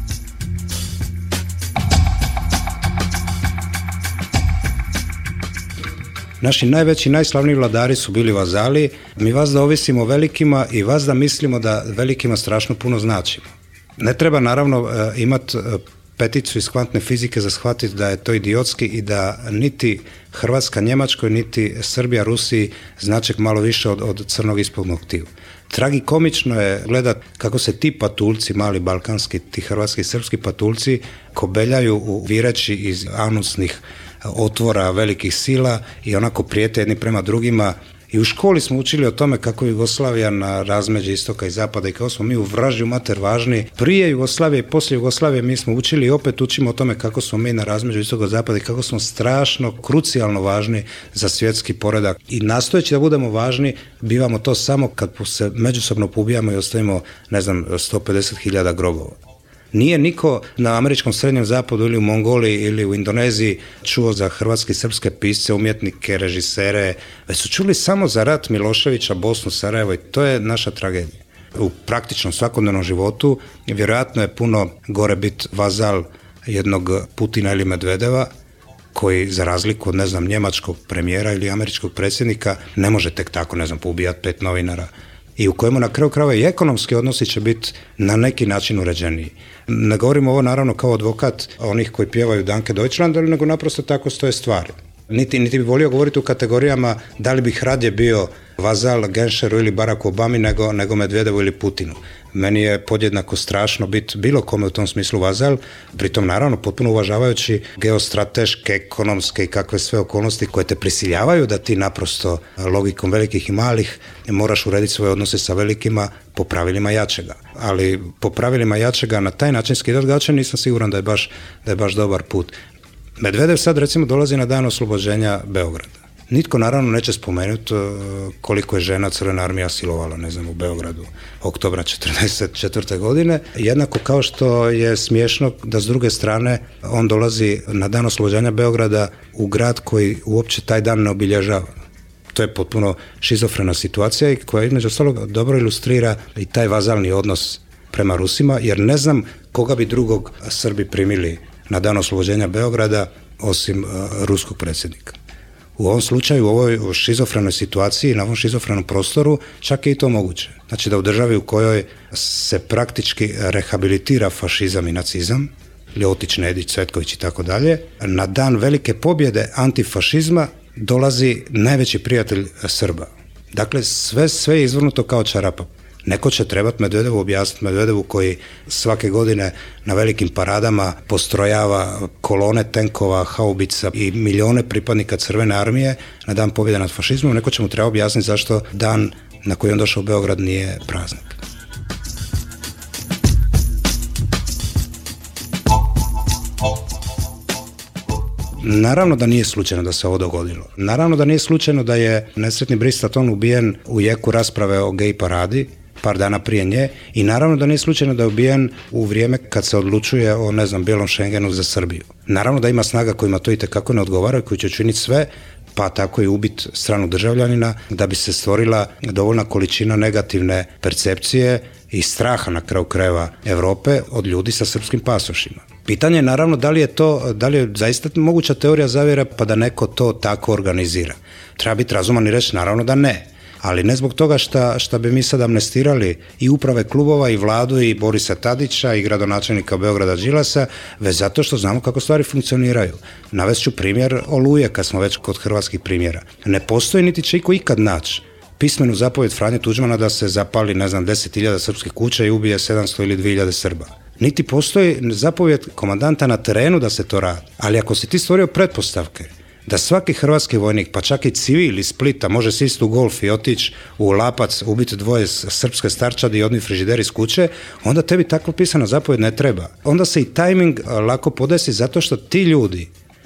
Naši najveći, najslavniji vladari su bili vazali. Mi vas da ovisimo o velikima i vas da mislimo da velikima strašno puno značimo. Ne treba naravno imati peticu iz kvantne fizike za shvatiti da je to idiotski i da niti Hrvatska Njemačkoj, niti Srbija Rusiji značek malo više od, od crnog ispodnog tiju. Tragikomično je gledat kako se ti patuljci, mali balkanski, ti hrvatski i srpski patuljci kobeljaju u vireći iz anusnih otvora velikih sila i onako prijete jedni prema drugima. I u školi smo učili o tome kako Jugoslavija na razmeđe istoka i zapada i kako smo mi u vražju mater važni. Prije Jugoslavije i poslije Jugoslavije mi smo učili i opet učimo o tome kako smo mi na razmeđu istoka i zapada i kako smo strašno, krucijalno važni za svjetski poredak. I nastojeći da budemo važni, bivamo to samo kad se međusobno poubijamo i ostavimo, ne znam, sto pedeset hiljada grobova. Nije niko na američkom srednjem zapadu ili u Mongoliji ili u Indoneziji čuo za hrvatske i srpske pisce, umjetnike, režisere, već su čuli samo za rat Miloševića, Bosnu, Sarajevo i to je naša tragedija. U praktičnom svakodnevnom životu vjerojatno je puno gore biti vazal jednog Putina ili Medvedeva, koji za razliku od, ne znam, njemačkog premijera ili američkog predsjednika ne može tek tako, ne znam, poubijati pet novinara. I u kojemu na kraju krajeva i ekonomski odnosi će biti na neki način uređeniji. Ne govorimo ovo naravno kao advokat onih koji pjevaju Danke Deutschland, nego naprosto tako stoje stvari. Niti, niti bi volio govoriti u kategorijama da li bih radije bio vazal Genšeru ili Baracku Obami nego, nego Medvedevu ili Putinu. Meni je podjednako strašno biti bilo kome u tom smislu vazal, pritom naravno potpuno uvažavajući geostrateške, ekonomske i kakve sve okolnosti koje te prisiljavaju da ti naprosto logikom velikih i malih moraš urediti svoje odnose sa velikima po pravilima jačega. Ali po pravilima jačega na taj način skidati gače nisam siguran da je baš, da je baš dobar put. Medvedev sad recimo dolazi na dan oslobođenja Beograda. Nitko naravno neće spomenuti koliko je žena Crvena armija silovala, ne znam, u Beogradu oktobra četrdeset četvrte godine. Jednako kao što je smiješno da s druge strane on dolazi na dan oslobođenja Beograda u grad koji uopće taj dan ne obilježava. To je potpuno šizofrena situacija i koja između ostalog dobro ilustrira i taj vazalni odnos prema Rusima, jer ne znam koga bi drugog Srbi primili na dan oslobođenja Beograda osim uh, ruskog predsjednika. U ovom slučaju, u ovoj šizofrenoj situaciji, na ovom šizofrenom prostoru, čak je i to moguće. Znači da u državi u kojoj se praktički rehabilitira fašizam i nacizam, Ljotić, Nedić, Cvetković i tako dalje, na dan velike pobjede antifašizma dolazi najveći prijatelj Srba. Dakle, sve, sve je izvrnuto kao čarapa. Neko će trebati Medvedevu objasniti, Medvedevu koji svake godine na velikim paradama postrojava kolone tenkova, haubica i milijone pripadnika Crvene armije na dan pobjede nad fašizmom. Neko će mu treba objasniti zašto dan na koji on došao u Beograd nije praznik. Naravno da nije slučajno da se ovo dogodilo. Naravno da nije slučajno da je nesretni Brice Taton ubijen u jeku rasprave o gej paradi, par dana prije nje, i naravno da nije slučajno da je ubijen u vrijeme kad se odlučuje o, ne znam, bijelom Schengenu za Srbiju. Naravno da ima snaga kojima to itekako ne odgovara, koji će učiniti sve, pa tako i ubiti stranog državljanina, da bi se stvorila dovoljna količina negativne percepcije i straha na kraju krajeva Evrope od ljudi sa srpskim pasošima. Pitanje je naravno da li je to, da li je zaista moguća teorija zavjere pa da neko to tako organizira. Treba biti razuman i reći naravno da ne. Ali ne zbog toga šta, šta bi mi sad amnestirali i uprave klubova i vladu i Borisa Tadića i gradonačelnika Beograda Đilasa, već zato što znamo kako stvari funkcioniraju. Navest ću primjer Oluje kad smo već kod hrvatskih primjera. Ne postoji niti će iko ikad naći pismenu zapovjed Franje Tuđmana da se zapali, ne znam, deset hiljada srpskih kuća i ubije sedamsto ili dvije hiljade Srba. Niti postoji zapovjed komandanta na terenu da se to radi. Ali ako si ti stvorio pretpostavke da svaki hrvatski vojnik, pa čak i civil iz Splita, može sisti u golf i otići u Lapac, ubiti dvoje srpske starčadi i odnijeti frižider iz kuće, onda tebi takva pisana zapovjed ne treba. Onda se i tajming lako podesi zato što ti ljudi,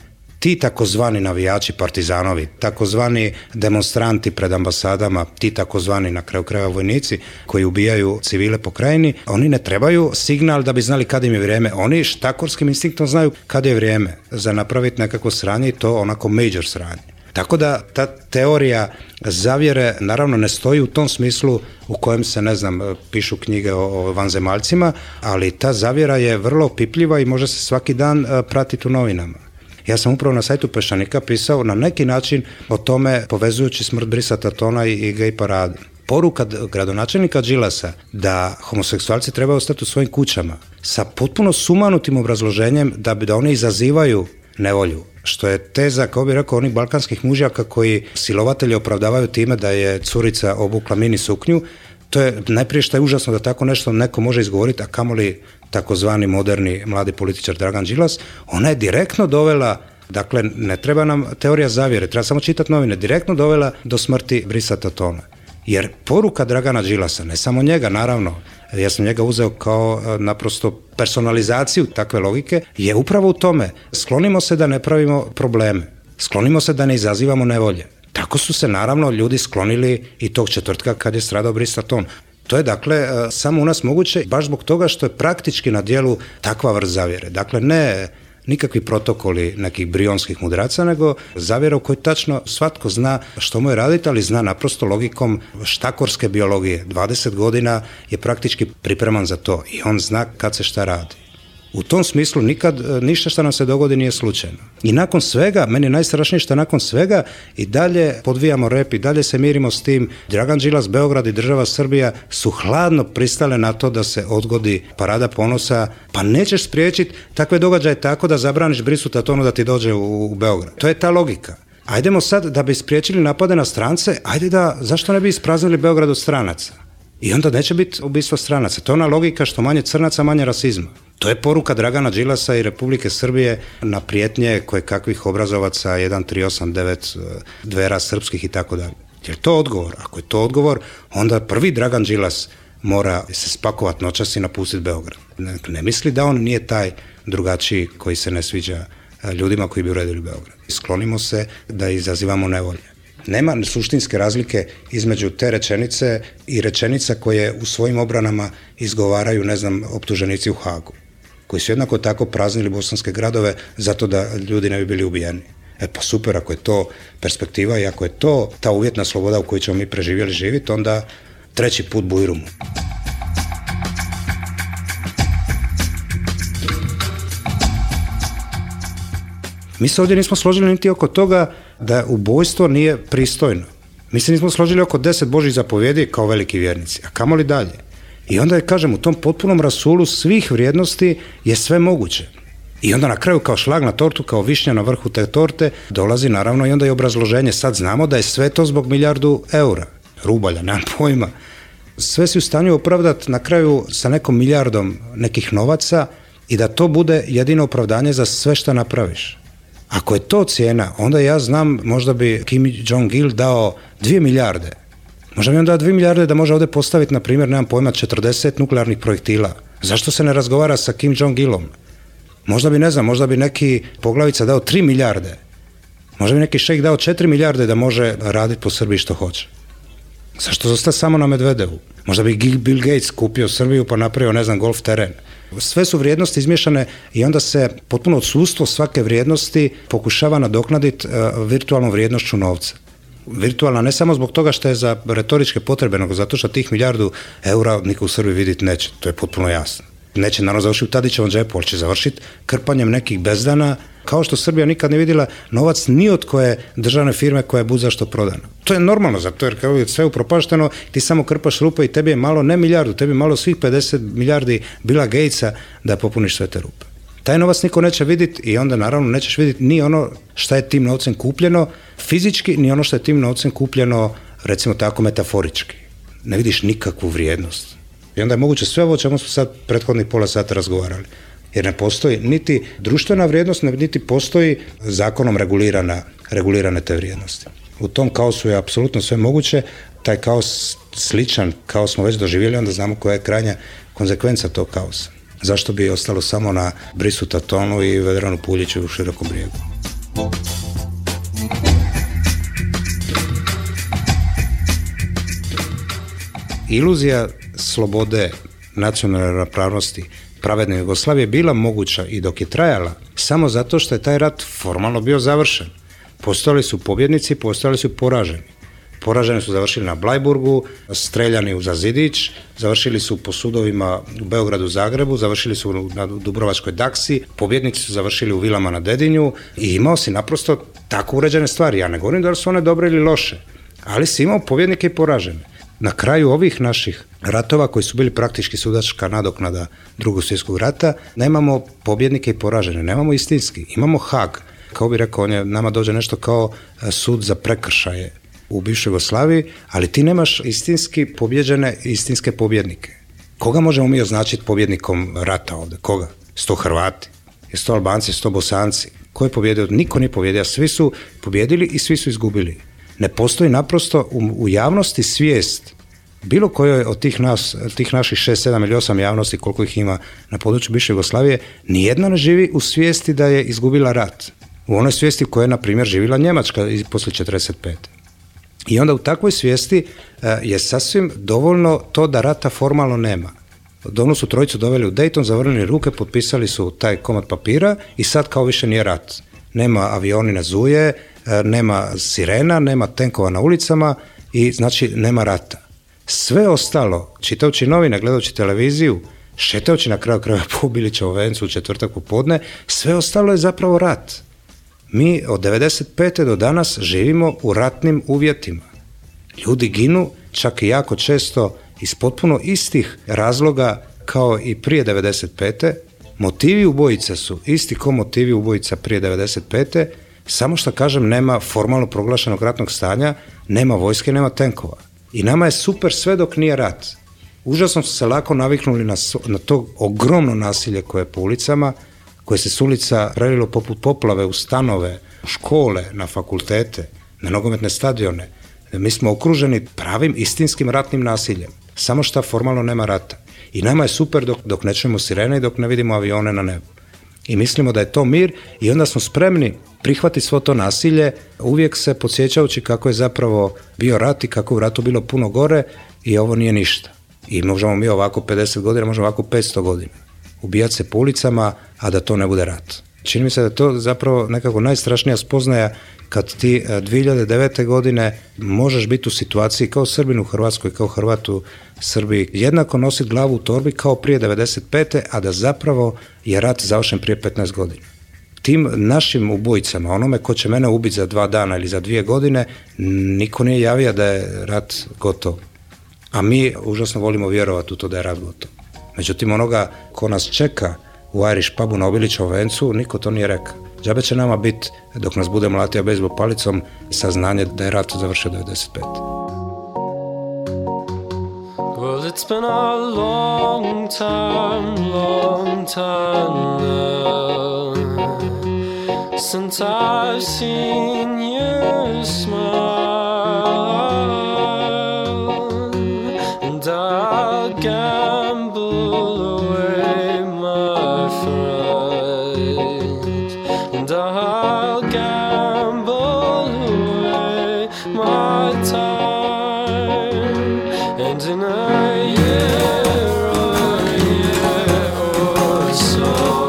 ti takozvani navijači partizanovi, takozvani demonstranti pred ambasadama, ti takozvani na kraju krajeva vojnici koji ubijaju civile po krajini, oni ne trebaju signal da bi znali kad im je vrijeme. Oni štakorskim instinktom znaju kad je vrijeme za napraviti nekako sranje i to onako major sranje. Tako da ta teorija zavjere naravno ne stoji u tom smislu u kojem se, ne znam, pišu knjige o, o vanzemaljcima, ali ta zavjera je vrlo opipljiva i može se svaki dan pratiti u novinama. Ja sam upravo na sajtu Peščanika pisao na neki način o tome povezujući smrt Brisa Tatona i, i gej parade. Poruka gradonačelnika Đilasa da homoseksualci trebaju ostati u svojim kućama sa potpuno sumanutim obrazloženjem da bi da oni izazivaju nevolju, što je teza, kao bi rekao, onih balkanskih mužjaka koji silovatelji opravdavaju time da je curica obukla mini suknju. To je najprije što je užasno da tako nešto neko može izgovoriti, a kamoli takozvani moderni mladi političar Dragan Đilas. Ona je direktno dovela, dakle ne treba nam teorija zavjere, treba samo čitati novine, direktno dovela do smrti Brisa Tatona. Jer poruka Dragana Đilasa, ne samo njega naravno, ja sam njega uzeo kao naprosto personalizaciju takve logike, je upravo u tome. Sklonimo se da ne pravimo probleme, sklonimo se da ne izazivamo nevolje. Tako su se naravno ljudi sklonili i tog četvrtka kad je stradao Brice Taton. To je dakle samo u nas moguće baš zbog toga što je praktički na djelu takva vrst zavjere. Dakle ne nikakvi protokoli nekih brionskih mudraca, nego zavjera u kojoj tačno svatko zna što mu je raditi, ali zna naprosto logikom štakorske biologije. dvadeset godina je praktički pripreman za to i on zna kad se šta radi. U tom smislu nikad ništa što nam se dogodi nije slučajno. I nakon svega, meni je najstrašnije što nakon svega i dalje podvijamo rep i dalje se mirimo s tim. Dragan Đilas, Beograd i država Srbija su hladno pristale na to da se odgodi parada ponosa, pa nećeš spriječiti takve događaje tako da zabraniš Brisu Tatonu da ti dođe u, u Beograd. To je ta logika. Ajdemo sad da bi spriječili napade na strance, ajde da, zašto ne bi ispraznili Beograd od stranaca? I onda neće biti ubistvo stranaca. To je ona logika što manje crnaca, manje rasizma. To je poruka Dragana Đilasa i Republike Srbije na prijetnje koje kakvih obrazovaca jedan tri osam devet dvera srpskih i tako dalje. Jer to odgovor. Ako je to odgovor, onda prvi Dragan Đilas mora se spakovati noćas i napustiti Beograd. Ne, ne misli da on nije taj drugačiji koji se ne sviđa ljudima koji bi uredili Beograd. Sklonimo se da izazivamo nevolje. Nema suštinske razlike između te rečenice i rečenica koje u svojim obranama izgovaraju, ne znam, optuženici u Hagu, koji su jednako tako praznili bosanske gradove zato da ljudi ne bi bili ubijeni. E pa super, ako je to perspektiva i ako je to ta uvjetna sloboda u kojoj ćemo mi preživjeli živjeti, onda treći put Bujrumu. Mi se ovdje nismo složili niti oko toga da ubojstvo nije pristojno. Mi se nismo složili oko deset Božjih zapovjedi kao veliki vjernici, a kamoli dalje. I onda je, kažem, u tom potpunom rasulu svih vrijednosti je sve moguće. I onda na kraju kao šlag na tortu, kao višnja na vrhu te torte, dolazi naravno i onda i obrazloženje. Sad znamo da je sve to zbog milijardu eura, rubalja, nemam pojma. Sve si u stanju opravdati na kraju sa nekom milijardom nekih novaca i da to bude jedino opravdanje za sve što napraviš. Ako je to cijena, onda ja znam, možda bi Kim Jong-il dao dvije milijarde. Možda bi on dao dvije milijarde da može ovdje postaviti, na primjer, nemam pojma, četrdeset nuklearnih projektila. Zašto se ne razgovara sa Kim Jong-ilom? Možda bi, ne znam, možda bi neki poglavica dao tri milijarde. Možda bi neki šejk dao četiri milijarde da može raditi po Srbiji što hoće. Zašto zostaje samo na Medvedevu? Možda bi Bill Gates kupio Srbiju pa napravio, ne znam, golf teren. Sve su vrijednosti izmiješane i onda se potpuno odsustvo svake vrijednosti pokušava nadoknaditi uh, virtualnom vrijednošću novca. Virtualna ne samo zbog toga što je za retoričke potrebe, nego zato što tih milijardu eura niko u Srbiji vidjeti neće. To je potpuno jasno. Neće naravno završiti u Tadićevom džepu, ali će završiti krpanjem nekih bezdana, kao što Srbija nikad ne vidjela novac ni od koje državne firme koja je bud zašto prodana. To je normalno, zato jer kao je sve upropašteno, ti samo krpaš rupe i tebi je malo, ne milijardu, tebi je malo svih pedeset milijardi Billa Gatesa da popuniš sve te rupe. Taj novac niko neće vidjeti i onda naravno nećeš vidjeti ni ono šta je tim novcem kupljeno fizički, ni ono što je tim novcem kupljeno, recimo tako, metaforički. Ne vidiš nikakvu vrijednost. I onda je moguće sve ovo o čemu smo sad prethodnih pola sata razgovarali. Jer ne postoji niti društvena vrijednost, niti postoji zakonom regulirana, regulirane te vrijednosti. U tom kaosu je apsolutno sve moguće, taj kaos sličan kao smo već doživjeli, onda znamo koja je krajnja konzekvenca tog kaosa. Zašto bi ostalo samo na Brisu Tatonu i Vedranu Puljiću u Širokom Brijegu? Iluzija slobode, nacionalne ravnopravnosti, pravedne Jugoslavije bila moguća i dok je trajala samo zato što je taj rat formalno bio završen. Postojali su pobjednici, postojali su poraženi. Poraženi su završili na Blajburgu, streljani u Zazidić, završili su po sudovima u Beogradu, Zagrebu, završili su na Dubrovačkoj Daksi, pobjednici su završili u vilama na Dedinju i imao si naprosto tako uređene stvari. Ja ne govorim da su one dobre ili loše, ali si imao pobjednike i poražene. Na kraju ovih naših ratova koji su bili praktički sudačka nadoknada Drugog svjetskog rata, nemamo pobjednike i poražene, nemamo istinski, imamo Hag. Kao bi rekao, on je, nama dođe nešto kao sud za prekršaje u bivšoj Jugoslaviji, ali ti nemaš istinski pobjeđene, istinske pobjednike. Koga možemo mi označiti pobjednikom rata ovdje? Koga? Sto Hrvati, sto Albanci, sto Bosanci. Ko je pobjedio? Niko nije pobjedio, svi su pobjedili i svi su izgubili. Ne postoji naprosto u, u javnosti svijest, bilo kojoj od tih, nas, tih naših šest, sedam ili osam javnosti, koliko ih ima na području bivše Jugoslavije, nijedna ne živi u svijesti da je izgubila rat. U onoj svijesti u kojoj je, na primjer, živjela Njemačka poslije četrdeset pete. I onda u takvoj svijesti e, je sasvim dovoljno to da rata formalno nema. Onu su trojicu doveli u Dayton, zavrnili ruke, potpisali su taj komad papira i sad kao više nije rat. Nema avioni na zuje, e, nema sirena, nema tenkova na ulicama i znači nema rata. Sve ostalo, čitajući novine, gledajući televiziju, šetajući na kraju kraja po Bilićevom vencu u četvrtak popodne, sve ostalo je zapravo rat. Mi od devedeset pete do danas živimo u ratnim uvjetima. Ljudi ginu, čak i jako često iz potpuno istih razloga kao i prije devedeset pete. Motivi ubojica su isti kao motivi ubojica prije devedeset pete, samo što kažem nema formalno proglašenog ratnog stanja, nema vojske, nema tenkova. I nama je super sve dok nije rat. Užasno su se lako naviknuli na, na to ogromno nasilje koje je po ulicama, koje se s ulica prelilo poput poplave u stanove, u škole, na fakultete, na nogometne stadione. Mi smo okruženi pravim istinskim ratnim nasiljem, samo što formalno nema rata. I nama je super dok, dok ne čujemo sirene i dok ne vidimo avione na nebu. I mislimo da je to mir i onda smo spremni prihvatiti svo to nasilje, uvijek se podsjećajući kako je zapravo bio rat i kako je u ratu bilo puno gore i ovo nije ništa. I možemo mi ovako pedeset godina, možemo ovako petsto godina. Ubijati se po ulicama, a da to ne bude rat. Čini mi se da to zapravo nekako najstrašnija spoznaja kad ti dve hiljade devete. godine možeš biti u situaciji kao Srbin u Hrvatskoj, kao Hrvat u Srbiji, jednako nositi glavu u torbi kao prije devedeset pete. a da zapravo je rat završen prije petnaest godina. Tim našim ubojicama, onome ko će mene ubiti za dva dana ili za dvije godine, niko nije javio da je rat gotov. A mi užasno volimo vjerovati u to da je rat gotov. Međutim, onoga ko nas čeka u Irish pubu na Obilićevom vencu, niko to nije rekao. Džabe će nama biti, dok nas bude mlatio bejzbol palicom, saznanje da je rat završio devedeset pete. Well, it's been a long time, long time now since I've seen you smile, and I'll gamble away my fright, and I'll gamble away my time, and in a year or a year or so,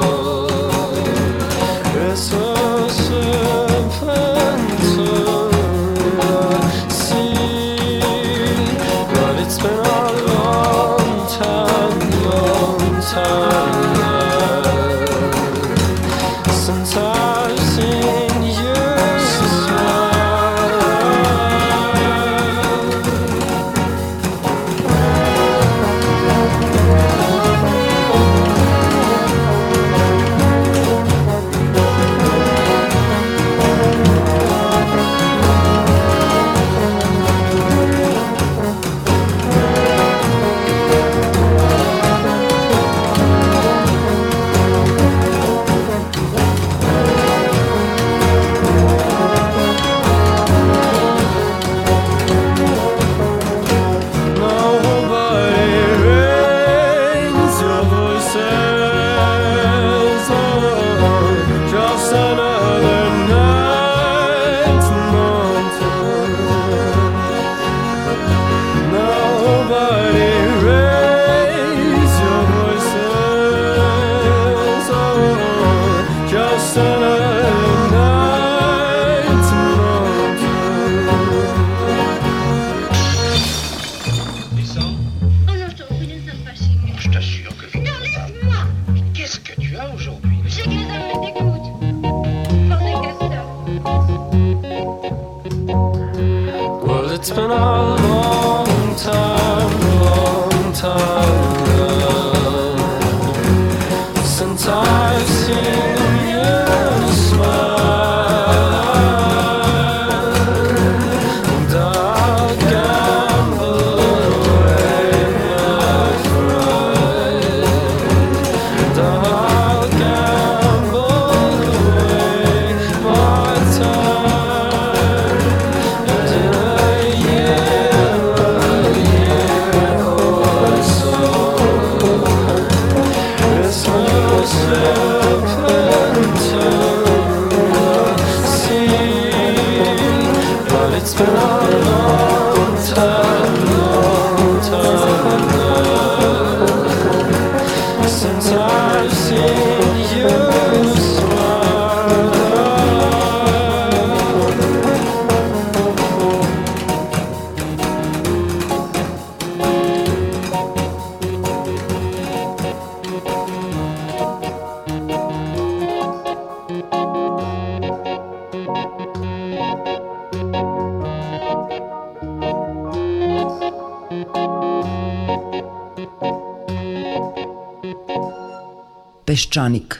it's a It's been a long time, long time now since I've seen you smile, and I'll gamble away my fright, and I'll gamble away my time, and in a it's been a long time, long time now since I've seen you smile. Peščanik.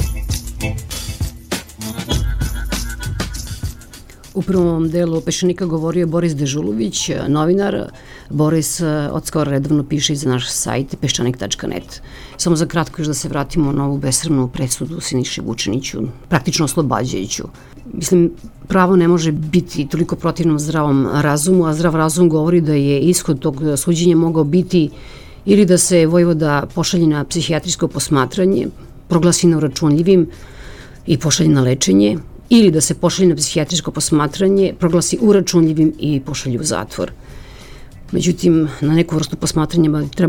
U prvom delu Peščanika govorio Boris Dežulović, novinar. Boris od skoro redovno piše i za naš sajt peščanik tačka net. Samo za kratko još da se vratimo na ovu besramnu presudu Siniši Vučiniću, praktično oslobađajuću. Mislim, pravo ne može biti toliko protivno zdravom razumu, a zdrav razum govori da je ishod tog suđenja mogao biti ili da se vojvoda pošalje na psihijatrijsko posmatranje, proglasi neuračunljivim i pošalje na lečenje, ili da se pošalje na psihijatrijsko posmatranje, proglasi uračunljivim i pošalje u zatvor. Međutim, na neku vrstu posmatranja bi trebalo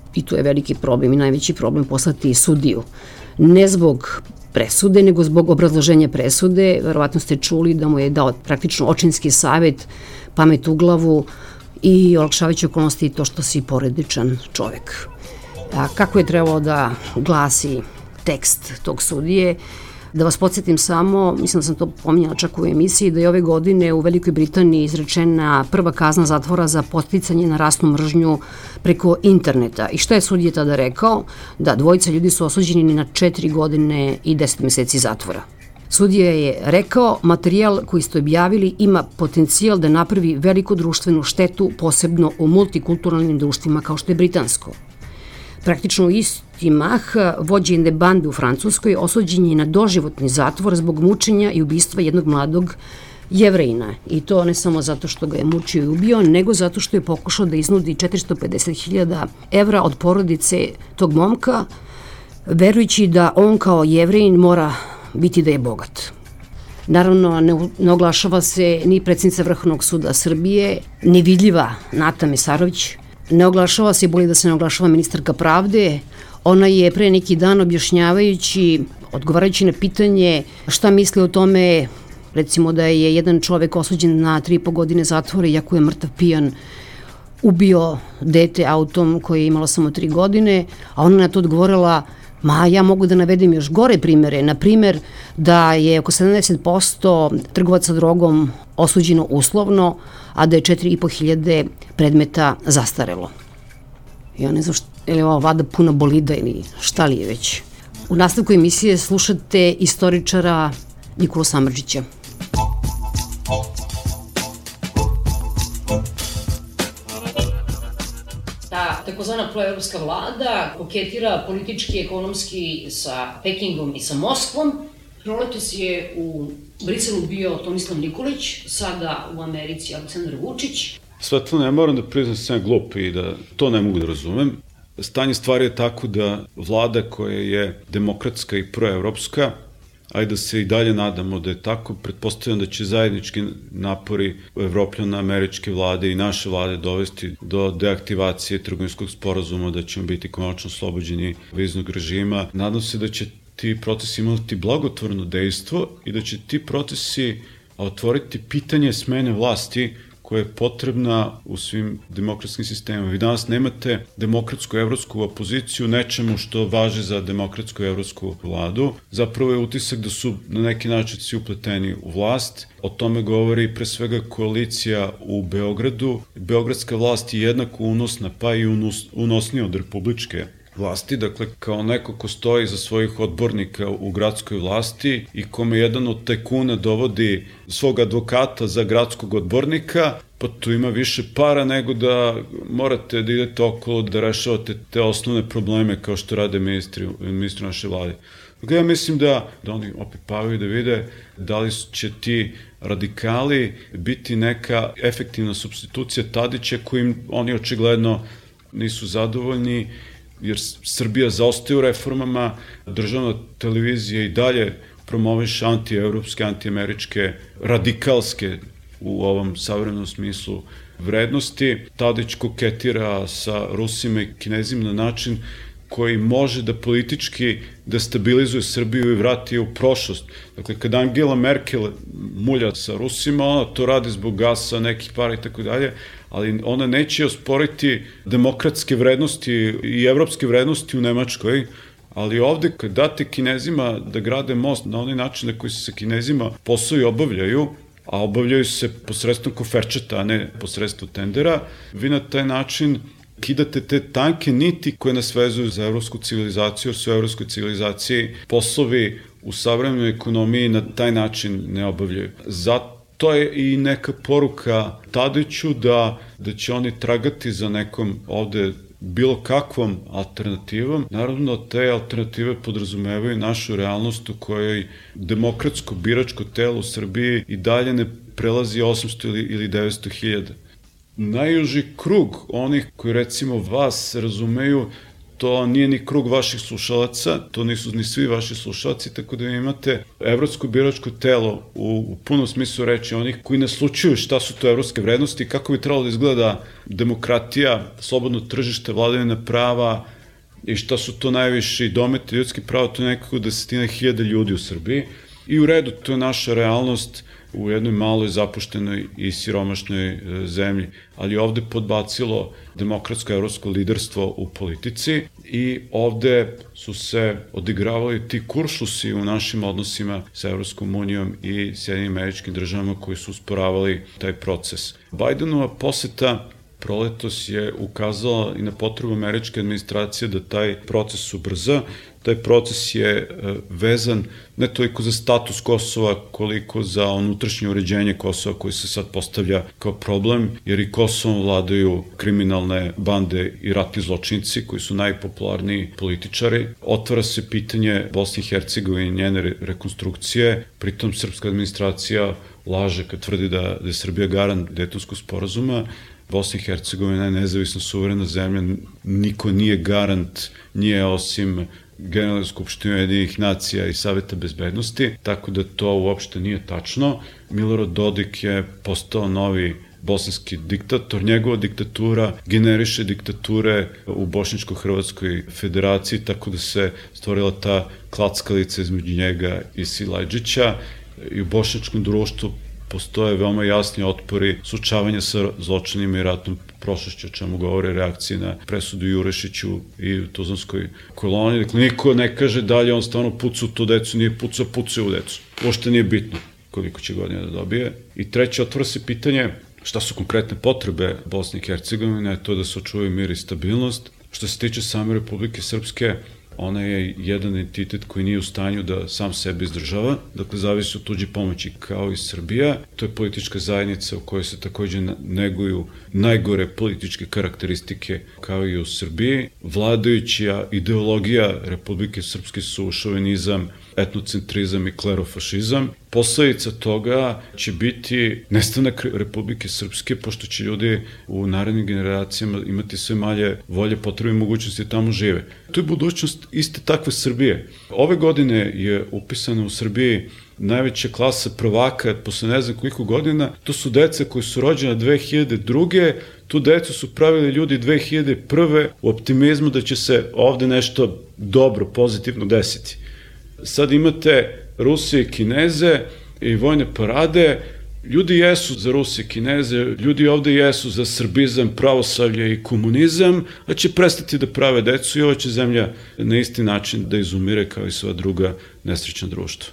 i to je veliki problem i najveći problem poslati sudiju. Ne zbog presude, nego zbog obrazloženja presude. Verovatno ste čuli da mu je dao praktično očinski savet, pamet u glavu i olakšavajuće okolnosti to što si porodičan čovek. A kako je trebalo da glasi tekst tog sudije? Da vas podsjetim samo, mislim da sam to pominjala čak u emisiji, da je ove godine u Velikoj Britaniji izrečena prva kazna zatvora za podsticanje na rasnu mržnju preko interneta. I šta je sudija tada rekao? Da dvojica ljudi su osuđeni na četiri godine i deset meseci zatvora. Sudija je rekao, materijal koji ste objavili ima potencijal da napravi veliku društvenu štetu, posebno u multikulturalnim društvima kao što je britansko. Praktično u isti mah vođa jedne bande u Francuskoj osuđen je na doživotni zatvor zbog mučenja i ubistva jednog mladog Jevrejina. I to ne samo zato što ga je mučio i ubio, nego zato što je pokušao da iznudi četiristo pedeset hiljada evra od porodice tog momka, verujući da on kao Jevrejin mora biti da je bogat. Naravno, ne, ne oglašava se ni predsjednica Vrhovnog suda Srbije, ni vidljiva Nata Mesarović. Ne oglašava se, bolje da se ne oglašava ministarka pravde. Ona je pre neki dan objašnjavajući, odgovarajući na pitanje šta misli o tome, recimo da je jedan čovek osuđen na tri i po godine zatvora, iako je mrtav pijan, ubio dete autom koje je imalo samo tri godine, a ona na to odgovorila, ma ja mogu da navedem još gore primere, na primer da je oko sedamdeset posto trgovaca drogom osuđeno uslovno, a da je četiri i po hiljade predmeta zastarelo. Ja ne znam što, je li ova vada puna bolida ili šta li je već. U nastavku emisije slušate istoričara Nikolu Samardžića. Ta takozvana proevropska vlada koketira politički, ekonomski sa Pekingom i sa Moskvom. Proletos je u Briselu bio Tomislav Nikolić, sada u Americi Aleksandar Vučić. Svetlana, ja moram da priznam da sam glup i da to ne mogu da razumem. Stanje stvari je tako da vlada koja je demokratska i proevropska, ajde da se i dalje nadamo da je tako, pretpostavljam da će zajednički napori Evropljana, američke vlade i naše vlade dovesti do deaktivacije trgovinskog sporazuma, da ćemo biti konačno oslobođeni viznog režima. Nadam se da će ti procesi imati blagotvorno dejstvo i da će ti procesi otvoriti pitanje smene vlasti koja je potrebna u svim demokratskim sistemima. Vi danas nemate demokratsku evropsku opoziciju nečemu što važi za demokratsku evropsku vladu. Zapravo je utisak da su na neki način svi upleteni u vlast. O tome govori pre svega koalicija u Beogradu. Beogradska vlast je jednako unosna, pa i unos, unosnija od republičke vlasti, dakle kao neko ko stoji za svojih odbornika u gradskoj vlasti i kome jedan od tajkuna dovodi svog advokata za gradskog odbornika, pa tu ima više para nego da morate da idete okolo da rešavate te osnovne probleme kao što rade ministri, ministri naše vlade. Dakle, ja mislim da, da oni opipavaju da vide da li će ti radikali biti neka efektivna supstitucija Tadića kojim oni očigledno nisu zadovoljni, jer Srbija zaostaje u reformama, državna televizija i dalje promoviše anti-evropske, anti-američke, radikalske u ovom savremenom smislu vrednosti. Tadić koketira sa Rusima i Kinezima na način koji može da politički destabilizuje Srbiju i vrati je u prošlost. Dakle, kada Angela Merkel mulja sa Rusima, ona to radi zbog gasa, nekih para i tako dalje, ali ona neće osporiti demokratske vrednosti i evropske vrednosti u Nemačkoj, ali ovde kad date Kinezima da grade most na onaj način na koji se sa Kinezima poslovi obavljaju, a obavljaju se posredstvom koferčeta, a ne posredstvom tendera, vi na taj način kidate te tanke niti koje nas vezuju za evropsku civilizaciju, jer su u evropskoj civilizaciji poslovi u savremenoj ekonomiji na taj način ne obavljaju. Zato je i neka poruka Tadiću da, da će oni tragati za nekom ovde bilo kakvom alternativom. Naravno, te alternative podrazumevaju našu realnost u kojoj demokratsko biračko telo u Srbiji i dalje ne prelazi osamsto ili devetsto hiljada. Najuži krug onih koji recimo vas razumeju to nije ni krug vaših slušalaca, to nisu ni svi vaši slušalci, tako da imate evropsko biračko telo u, u punom smislu reči onih koji naslučuju šta su to evropske vrednosti, kako bi trebalo da izgleda demokratija, slobodno tržište, vladavina prava i šta su to najviši dometi ljudski prava, to je nekako desetina hiljada ljudi u Srbiji. I u redu, to je naša realnost u jednoj maloj zapuštenoj i siromašnoj zemlji, ali ovde podbacilo demokratsko evropsko liderstvo u politici i ovde su se odigravali ti kuršusi u našim odnosima sa Evropskom unijom i Sjedinim Američkim Državama koji su usporavali taj proces. Bajdenova poseta proletos je ukazala i na potrebu američke administracije da taj proces ubrza. Taj proces je vezan ne toliko za status Kosova koliko za unutrašnje uređenje Kosova koji se sad postavlja kao problem, jer i Kosovom vladaju kriminalne bande i ratni zločinci koji su najpopularniji političari. Otvara se pitanje Bosne i Hercegovine i njene rekonstrukcije, pritom srpska administracija laže kad tvrdi da, da je Srbija garant Dejtonskog sporazuma. Bosna i Hercegovina je nezavisna suverena zemlja, niko nije garant, nije osim Generalne skupštine Ujedinjenih nacija i Saveta bezbednosti, tako da to uopšte nije tačno. Milorad Dodik je postao novi bosanski diktator, njegova diktatura generiše diktature u Bošnjačko-Hrvatskoj federaciji, tako da se stvorila ta klackalica između njega i Silajđića i u bošnjačkom društvu postoje veoma jasni otpori suočavanja sa zločinima i ratnom prošlošću, o čemu govore reakcije na presudu Jurešiću i u Tuzlanskoj koloniji. Dakle, niko ne kaže da li on stvarno pucao tu decu, nije pucao, pucao u decu. Uopšte nije bitno koliko će godina da dobije. I treće, otvara se pitanje šta su konkretne potrebe Bosne i Hercegovine, to da se očuvaju mir i stabilnost. Što se tiče same Republike Srpske, ona je jedan entitet koji nije u stanju da sam sebe izdržava, dakle zavisi od tuđe pomoći kao i Srbija. To je politička zajednica u kojoj se takođe neguju najgore političke karakteristike kao i u Srbiji. Vladajuća ideologija Republike Srpske su šovinizam, etnocentrizam i klerofašizam. Posledica toga će biti nestanak Republike Srpske, pošto će ljudi u narednim generacijama imati sve malje volje, potrebe i mogućnosti da tamo žive. To je budućnost iste takve Srbije. Ove godine je upisana u Srbiji najveća klasa prvaka posle ne znam koliko godina. To su deca koji su rođena dve hiljade druge. Tu decu su pravili ljudi dve hiljade prve u optimizmu da će se ovde nešto dobro, pozitivno desiti. Sad imate Ruse i Kineze i vojne parade. Ljudi jesu za Ruse i Kineze, ljudi ovde jesu za srbizam, pravoslavlje i komunizam, a će prestati da prave decu i ova će zemlja na isti način da izumire kao i sva druga nesrećna društva.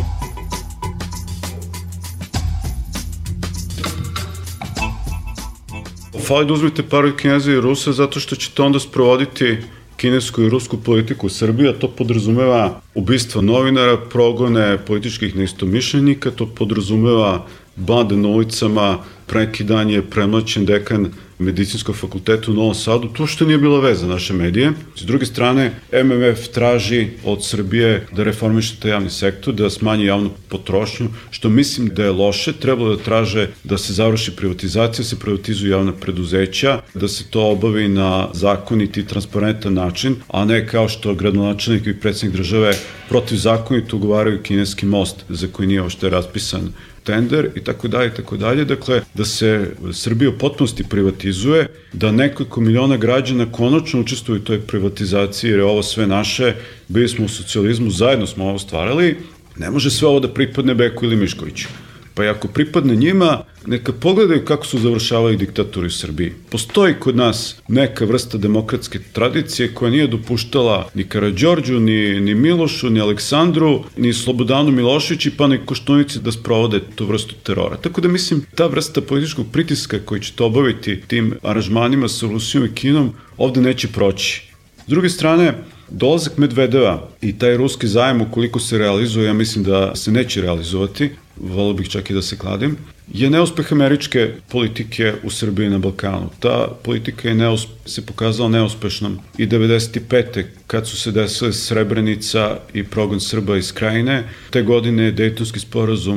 Fali da uzmete par od Kineza i Rusa zato što ćete onda sprovoditi kinesku i rusku politiku u Srbiji, a to podrazumeva ubistva novinara, progone političkih neistomišljenika, to podrazumeva bande na ulicama, preki dan je premlaćen dekan Medicinskog fakulteta u Novom Sadu, to što nije bila veza naše medije. S druge strane, M M F traži od Srbije da reformiše taj javni sektor, da smanji javnu potrošnju, što mislim da je loše, trebalo da traže da se završi privatizacija, se privatizuju javna preduzeća, da se to obavi na zakoniti i transparentan način, a ne kao što gradonačelnik i predsjednik države protivzakonito ugovaraju kineski most za koji nije ošte raspisan tender i tako dalje i tako dalje. Dakle, da se Srbija u potpunosti privatizuje, da nekoliko miliona građana konačno učestvuju u toj privatizaciji, jer je ovo sve naše, bili smo u socijalizmu, zajedno smo ovo stvarali, ne može sve ovo da pripadne Beku ili Miškoviću. Pa i ako pripadne njima, neka pogledaju kako su završavali diktatori u Srbiji. Postoji kod nas neka vrsta demokratske tradicije koja nije dopuštala ni Karađorđu, ni, ni Milošu, ni Aleksandru, ni Slobodanu Miloševiću, pa ni Koštunici da sprovode tu vrstu terora. Tako da mislim, ta vrsta političkog pritiska koji ćete obaviti tim aranžmanima sa Rusijom i Kinom ovde neće proći. S druge strane, dolazak Medvedeva i taj ruski zajem, ukoliko se realizuje, ja mislim da se neće realizovati, volio bih čak i da se kladim, je neuspeh američke politike u Srbiji i na Balkanu. Ta politika je neusp... se pokazala neuspešnom i devedeset pete kad su se desile Srebrenica i progon Srba iz Krajine. Te godine je Dejtonski sporazum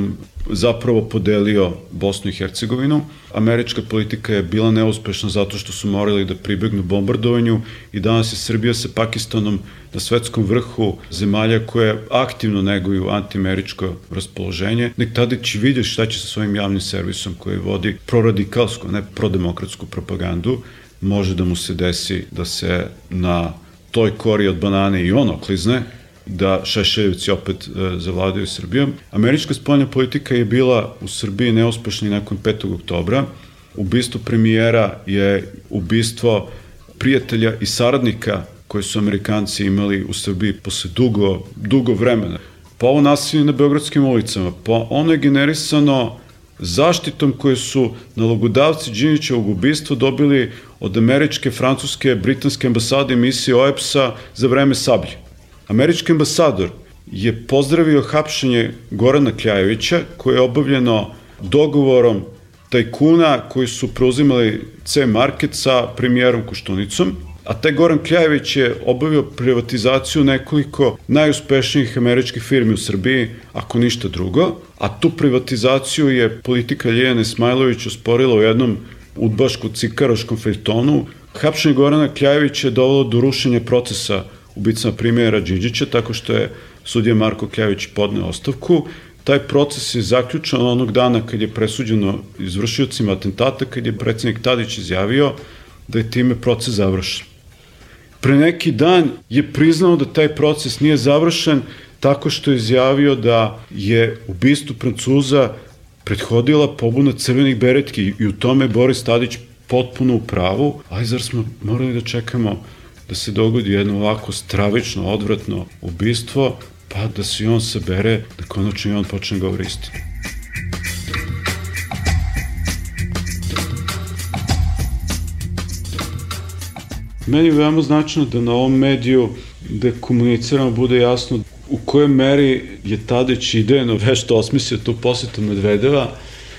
zapravo podelio Bosnu i Hercegovinu. Američka politika je bila neuspešna zato što su morali da pribegnu bombardovanju i danas je Srbija sa Pakistanom na svetskom vrhu zemalja koje aktivno neguju antiameričko raspoloženje. Nek Tadić vidi šta će sa svojim javnim servisom koji vodi proradikalsku, ne prodemokratsku propagandu, može da mu se desi da se na toj kori od banane i on oklizne, da Šešeljevci opet e, zavladaju Srbijom. Američka spoljna politika je bila u Srbiji neuspešna i nakon petog oktobra. Ubistvo premijera je ubistvo prijatelja i saradnika koje su Amerikanci imali u Srbiji posle dugo, dugo vremena. Pa ovo nasilje na beogradskim ulicama, pa ono je generisano zaštitom koje su nalogodavci Đinđićevog ubistva dobili od američke, francuske, britanske ambasade i misije O E P S-a za vreme Sablje. Američki ambasador je pozdravio hapšenje Gorana Kljajevića, koje je obavljeno dogovorom tajkuna koji su preuzimali C Market sa premijerom Koštunicom, a taj Goran Kljajević je obavio privatizaciju nekoliko najuspešnijih američkih firmi u Srbiji, ako ništa drugo, a tu privatizaciju je politika Ljiljane Smajlović osporila u jednom udbaško-cikaroškom feljtonu. Hapšenje Gorana Kljajevića je dovelo do rušenja procesa ubicama premijera Đinđića, tako što je sudija Marko Kljajević podneo ostavku. Taj proces je zaključan onog dana kad je presuđeno izvršiocima atentata, kad je predsjednik Tadić izjavio da je time proces završen. Pre neki dan je priznao da taj proces nije završen tako što je izjavio da je ubistvu Francuza prethodila pobuna crvenih beretki i u tome je Boris Tadić potpuno u pravu, ali zar smo morali da čekamo da se dogodi jedno ovako stravično, odvratno ubistvo, pa da se i on sabere, da konačno i on počne govori istinu. Meni je veoma značajno da na ovom mediju gde komuniciramo bude jasno u kojoj meri je Tadić idejno vešto osmislio tu posetu Medvedeva,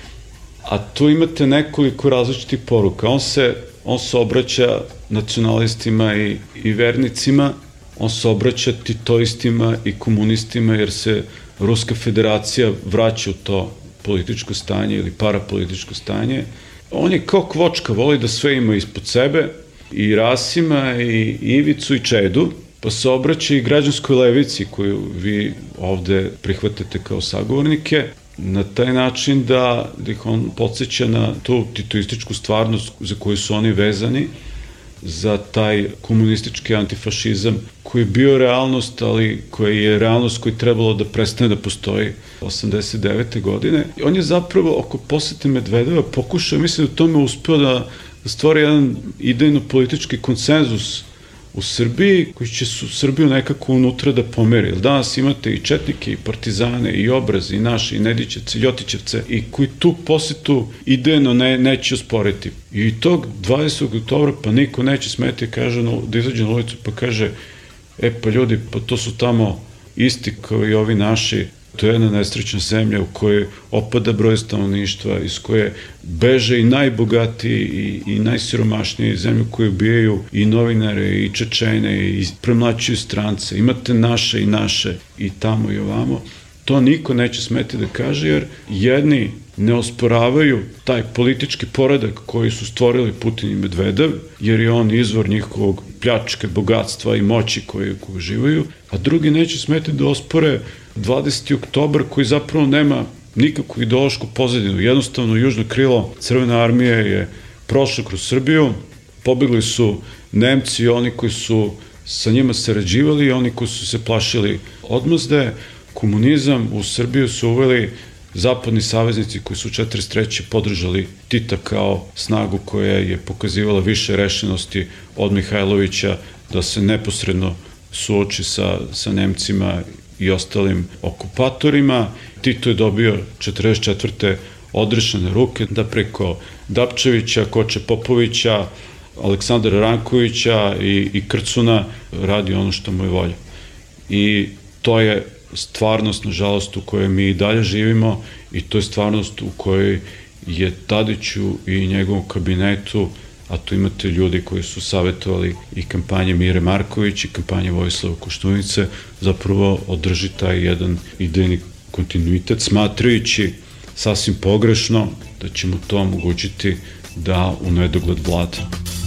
a tu imate nekoliko različitih poruka. On se, on se obraća nacionalistima i, i vernicima, on se obraća titoistima i komunistima jer se Ruska federacija vraća u to političko stanje ili parapolitičko stanje. On je kao kvočka, voli da sve ima ispod sebe, i Rasima, i Ivicu, i Čedu, pa se obraća i građanskoj levici koju vi ovde prihvatate kao sagovornike, na taj način da, da ih on podsjeća na tu titoističku stvarnost za koju su oni vezani, za taj komunistički antifašizam koji je bio realnost, ali koji je realnost koji je trebalo da prestane da postoji osamdeset devete godine. I on je zapravo oko posete Medvedeva pokušao, mislim da u tome uspeo da stvori jedan idejno-politički konsenzus u Srbiji koji će su Srbiju nekako unutra da pomeri. Danas imate i četnike, i partizane, i Obraz, i naši, i Nedićevce, i Ljotićevce, i koji tu posetu idejno ne, neće osporiti. I tog dvadesetog oktobra pa niko neće smeti kaže, no, da izađe na ulicu pa kaže e pa ljudi, pa to su tamo isti kao i ovi naši. To je jedna nesrećna zemlja u kojoj opada broj stanovništva, iz koje beže i najbogatiji i, i najsiromašniji, zemlju koju ubijaju i novinare, i Čečene, i premlaćuju strance. Imate naše i naše, i tamo i ovamo. To niko neće smeti da kaže, jer jedni ne osporavaju taj politički poredak koji su stvorili Putin i Medvedev, jer je on izvor njihovog pljačke, bogatstva i moći koje uživaju, a drugi neće smeti da ospore dvadesetog oktobra koji zapravo nema nikakvu ideološku pozadinu. Jednostavno, južno krilo Crvene armije je prošlo kroz Srbiju, pobegli su Nemci i oni koji su sa njima sarađivali i oni koji su se plašili odmazde. Komunizam u Srbiju su uveli zapadni saveznici koji su četrdeset treće podržali Tita kao snagu koja je pokazivala više rešenosti od Mihajlovića da se neposredno suoči sa, sa Nemcima i ostalim okupatorima. Tito je dobio četrdeset četvrte odrešene ruke da preko Dapčevića, Koče Popovića, Aleksandra Rankovića i, i Krcuna radi ono što mu je volja. I to je stvarnost, nažalost, u kojoj mi i dalje živimo i to je stvarnost u kojoj je Tadiću i njegovom kabinetu, a tu imate ljudi koji su savjetovali i kampanje Mire Marković i kampanje Vojislava Koštunice, zapravo održi taj jedan idejni kontinuitet, smatrajući sasvim pogrešno, da ćemo to omogućiti da u nedogled vlada.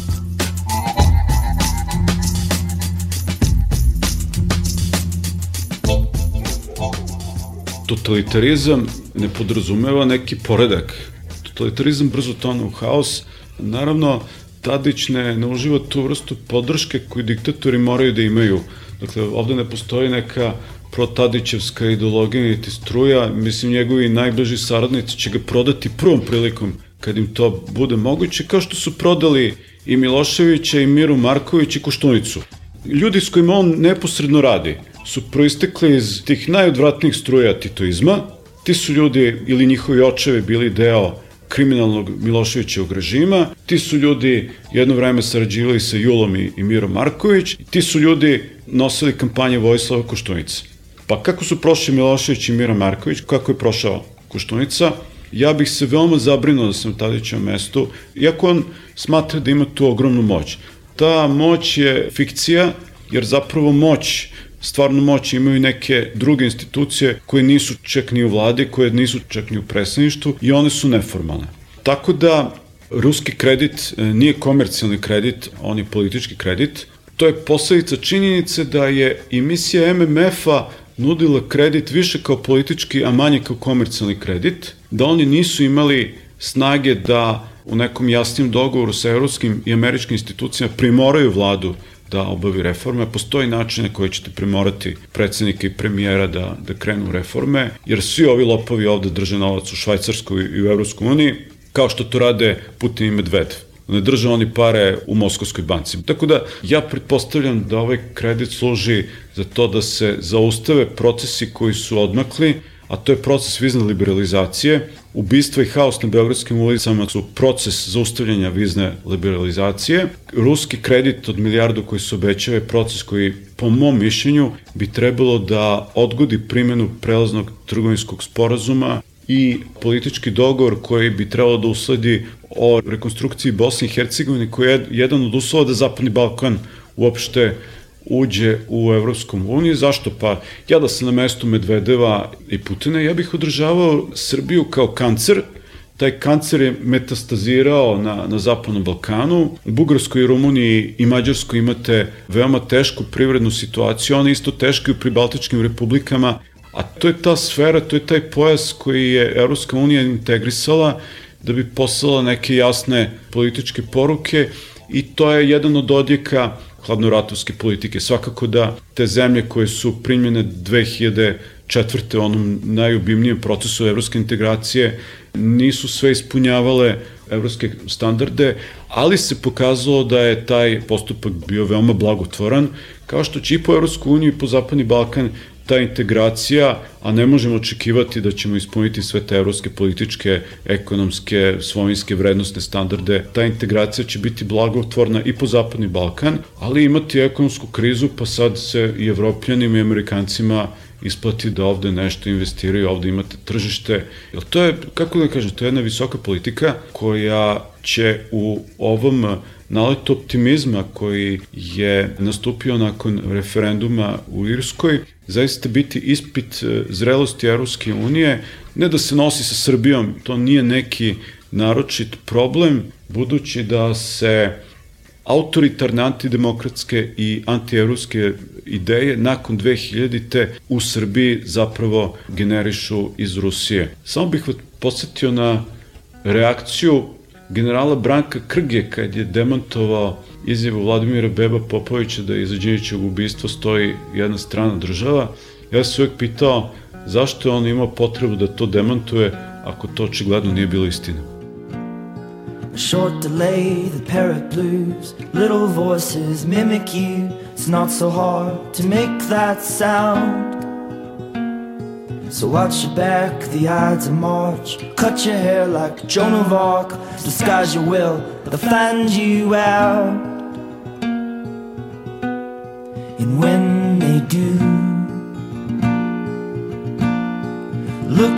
Totalitarizam ne podrazumeva neki poredak. Totalitarizam brzo tone u haos. Naravno, Tadić ne, ne uživa tu vrstu podrške koju diktatori moraju da imaju. Dakle, ovde ne postoji neka protadićevska ideologija niti struja. Mislim, njegovi najbliži saradnici će ga prodati prvom prilikom kad im to bude moguće, kao što su prodali i Miloševića, i Miru Marković, i Koštunicu. Ljudi s kojima on neposredno radi su proistekli iz tih najodvratnijih struja titoizma. Ti su ljudi ili njihovi očevi bili deo kriminalnog Miloševićevog režima, ti su ljudi jedno vreme sarađivali sa Julom i, i Mirom Marković, ti su ljudi nosili kampanje Vojislava Koštunice. Pa kako su prošli Milošević i Miro Marković, kako je prošao Koštunica, ja bih se veoma zabrinuo da sam u Tadićevom mestu, iako on smatra da ima tu ogromnu moć. Ta moć je fikcija, jer zapravo moć, stvarnu moć imaju neke druge institucije koje nisu čak ni u vladi, koje nisu čak ni u predsedništvu i one su neformalne. Tako da ruski kredit nije komercijalni kredit, on je politički kredit. To je posledica činjenice da je emisija M M F-a nudila kredit više kao politički, a manje kao komercijalni kredit, da oni nisu imali snage da u nekom jasnijem dogovoru sa evropskim i američkim institucijama primoraju vladu da obavi reforme. Postoji načine koje ćete primorati predsednika i premijera da, da krenu reforme, jer svi ovi lopovi ovde drže novac u Švajcarskoj i u Evropskoj uniji, kao što to rade Putin i Medvedev. Ne drže oni pare u Moskovskoj banci. Tako da ja pretpostavljam da ovaj kredit služi za to da se zaustave procesi koji su odmakli, a to je proces vizne liberalizacije. Ubistva i haos na beogradskim ulicama su proces zaustavljanja vizne liberalizacije. Ruski kredit od milijardu koji se obećava je proces koji, po mom mišljenju, bi trebalo da odgodi primjenu prelaznog trgovinskog sporazuma i politički dogovor koji bi trebalo da usledi o rekonstrukciji Bosne i Hercegovine, koji je jedan od uslova da Zapadni Balkan uopšte uđe u Evropskom uniju. Zašto? Pa ja da sam na mestu Medvedeva i Putina, ja bih održavao Srbiju kao kancer. Taj kancer je metastazirao na, na Zapadnom Balkanu. U Bugarskoj, Rumuniji i Mađarskoj imate veoma tešku privrednu situaciju, ona isto teška i u pribaltičkim republikama, a to je ta sfera, to je taj pojas koji je Evropska unija integrisala da bi poslala neke jasne političke poruke i to je jedan od odjeka hladnoratovske politike. Svakako da te zemlje koje su primljene dve hiljade četvrte u onom najobimnijem procesu evropske integracije nisu sve ispunjavale evropske standarde, ali se pokazalo da je taj postupak bio veoma blagotvoran, kao što će i po Evropsku uniju i po Zapadni Balkan ta integracija, a ne možemo očekivati da ćemo ispuniti sve te evropske političke, ekonomske, svojinske vrednostne standarde. Ta integracija će biti blagotvorna i po Zapadni Balkan, ali imati ekonomsku krizu, pa sad se i Evropljanima i Amerikancima isplati da ovde nešto investiraju, ovde imate tržište. Jer to je, kako da kažem, to je jedna visoka politika koja će u ovom naletu optimizma koji je nastupio nakon referenduma u Irskoj, zaista biti ispit zrelosti Evropske unije, ne da se nosi sa Srbijom, to nije neki naročit problem, budući da se autoritarne, antidemokratske i antievropske ideje nakon dve hiljadite u Srbiji zapravo generišu iz Rusije. Samo bih vas podsjetio na reakciju generala Branka Krge kad je demantovao izjavu Vladimira Beba Popovića da iza Đinđićevog ubistva stoji jedna strana država. Ja sam uvek pitao zašto je on imao potrebu da to demantuje ako to očigledno nije bilo istina. A short delay, the parrot blues, little voices mimic you. It's not so hard to make that sound. So watch your back, the Ides of March. Cut your hair like Joan of Arc. Disguise your will, they'll find you out. And when they do, look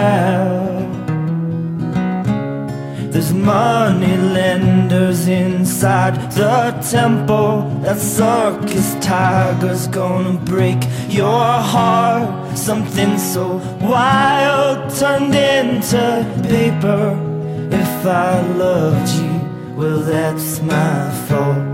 out. There's money lenders in inside the temple. That circus tiger's gonna break your heart. Something so wild turned into paper. If I loved you, well, that's my fault.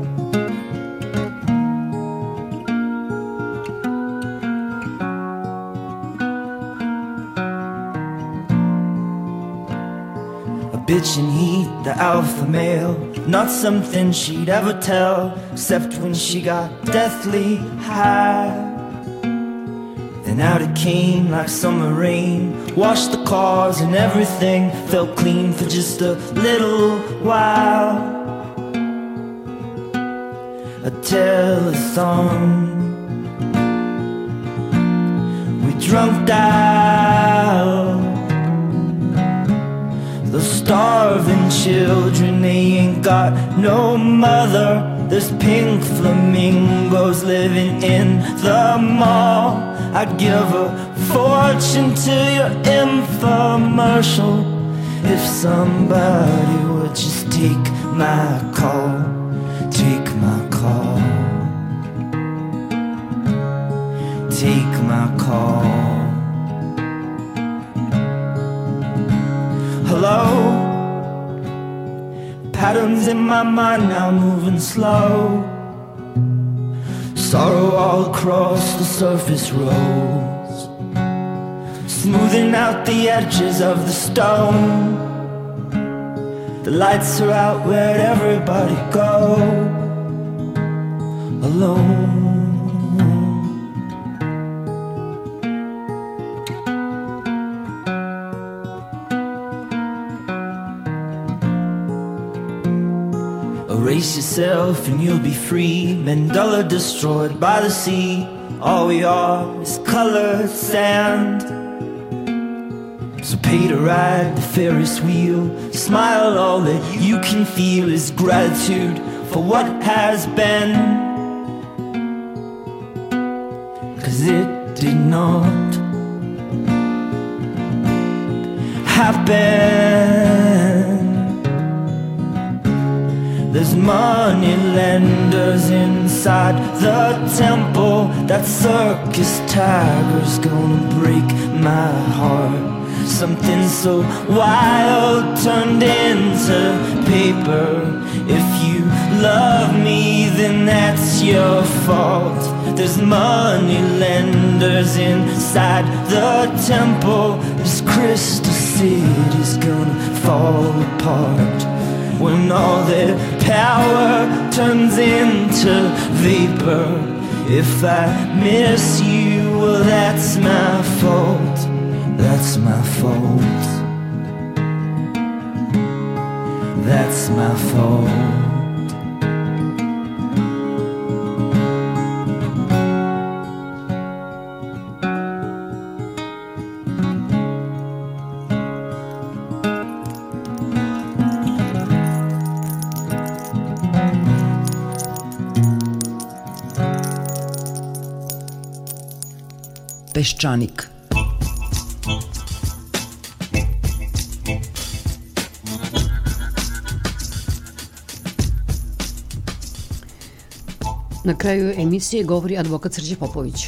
Bitch and he, the alpha male, not something she'd ever tell, except when she got deathly high. Then out it came like summer rain, washed the cars and everything felt clean for just a little while. A telethon, we drunk out. The starving children, they ain't got no mother. There's pink flamingos living in the mall. I'd give a fortune to your infomercial if somebody would just take my call. Take my call. Take my call. Hello? Patterns in my mind now moving slow. Sorrow all across the surface roads, smoothing out the edges of the stone. The lights are out, where'd everybody go? Alone. Erase yourself and you'll be free. Mandela destroyed by the sea. All we are is colored sand. So pay to ride the Ferris wheel. Smile, all that you can feel is gratitude for what has been. 'Cause it did not happen. There's money lenders inside the temple. That circus tiger's gonna break my heart. Something so wild turned into paper. If you love me, then that's your fault. There's money lenders inside the temple. This crystal city's gonna fall apart when all their power turns into vapor. If I miss you, well, that's my fault. That's my fault. That's my fault. Peščanik. Na kraju emisije govori advokat Srđe Popović.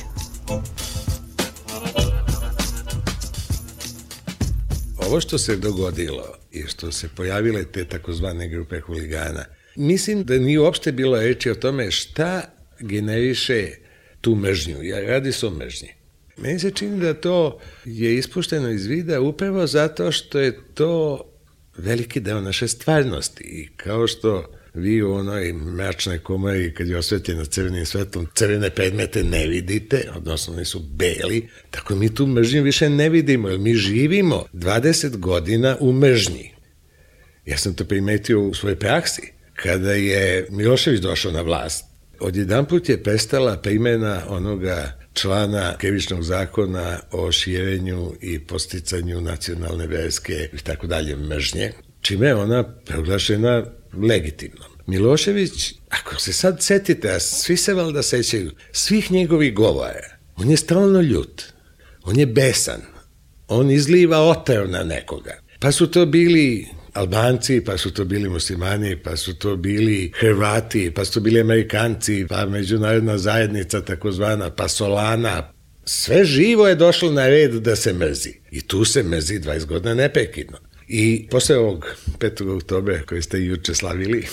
Ovo što se dogodilo i što se pojavile te takozvane grupe huligana, mislim da nije uopšte bilo reči o tome šta generiše tu mržnju. Ja, radi se o mržnji. Meni se čini da to je ispušteno iz vida upravo zato što je to veliki deo naše stvarnosti i kao što vi u onoj mračnoj komori kad je osvetljeno crvenim svetlom crvene predmete ne vidite, odnosno oni su beli, tako mi tu mržnju više ne vidimo, jer mi živimo dvadeset godina u mržnji. Ja sam to primetio u svojoj praksi. Kada je Milošević došao na vlast, odjedanput je prestala primjena onoga člana krivičnog zakona o širenju i posticanju nacionalne, verske i tako dalje mržnje, čime je ona proglašena legitimnom. Milošević, ako se sad setite, a svi se valjda sećaju, svih njegovih govora, on je stalno ljut, on je besan, on izliva otrov na nekoga. Pa su to bili Albanci, pa su to bili muslimani, pa su to bili Hrvati, pa su to bili Amerikanci, pa međunarodna zajednica takozvana, pa Solana. Sve živo je došlo na red da se mrzi. I tu se mrzi dvadeset godina neprekidno. I posle ovog petog oktobra koji ste juče slavili,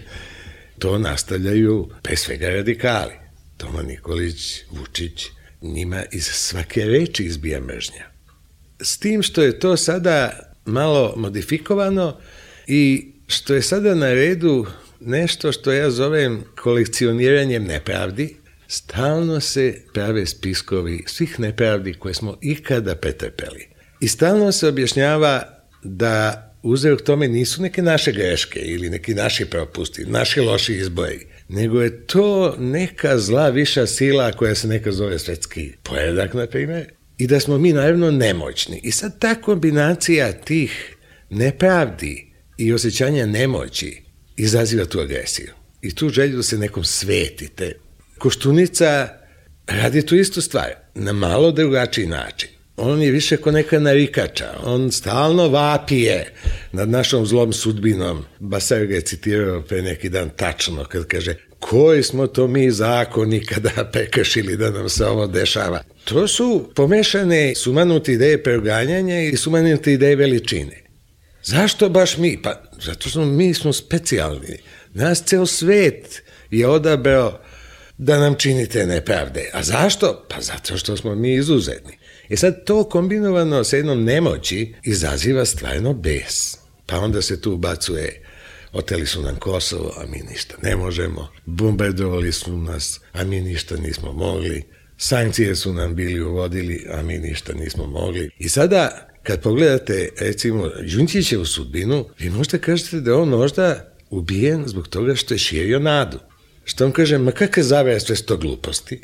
to nastavljaju pre svega radikali. Toma Nikolić, Vučić, njima iz svake reči izbija mržnja. S tim što je to sada malo modifikovano i što je sada na redu nešto što ja zovem kolekcioniranjem nepravdi, stalno se prave spiskovi svih nepravdi koje smo ikada pretrpeli. I stalno se objašnjava da uzrok tome nisu neke naše greške ili neki naši propusti, naši loši izbori, nego je to neka zla viša sila koja se neka zove svetski poredak, na primjer, i da smo mi naravno nemoćni. I sad ta kombinacija tih nepravdi i osjećanja nemoći izaziva tu agresiju. I tu želju da se nekom svetite. Koštunica radi tu istu stvar, na malo drugačiji način. On je više ko neka narikača, on stalno vapije nad našom zlom sudbinom. Basar ga je citirao pre neki dan tačno kad kaže koji smo to mi zakon nikada prekršili da nam se ovo dešava. To su pomešane sumanute ideje preganjanja i sumanute ideje veličine. Zašto baš mi? Pa zato što mi smo specijalni. Nas ceo svet je odabrao da nam činite nepravde. A zašto? Pa zato što smo mi izuzetni. I sad to kombinovano sa jednom nemoći izaziva stvarno bes. Pa onda se tu ubacuje, oteli su nam Kosovo, a mi ništa ne možemo, bombardovali su nas, a mi ništa nismo mogli, sankcije su nam bili uvodili, a mi ništa nismo mogli. I sada, kad pogledate, recimo, Đunđićevu sudbinu, vi možete kažete da on možda ubijen zbog toga što je širio nadu. Što on kaže, ma kakve zavere sve sto gluposti?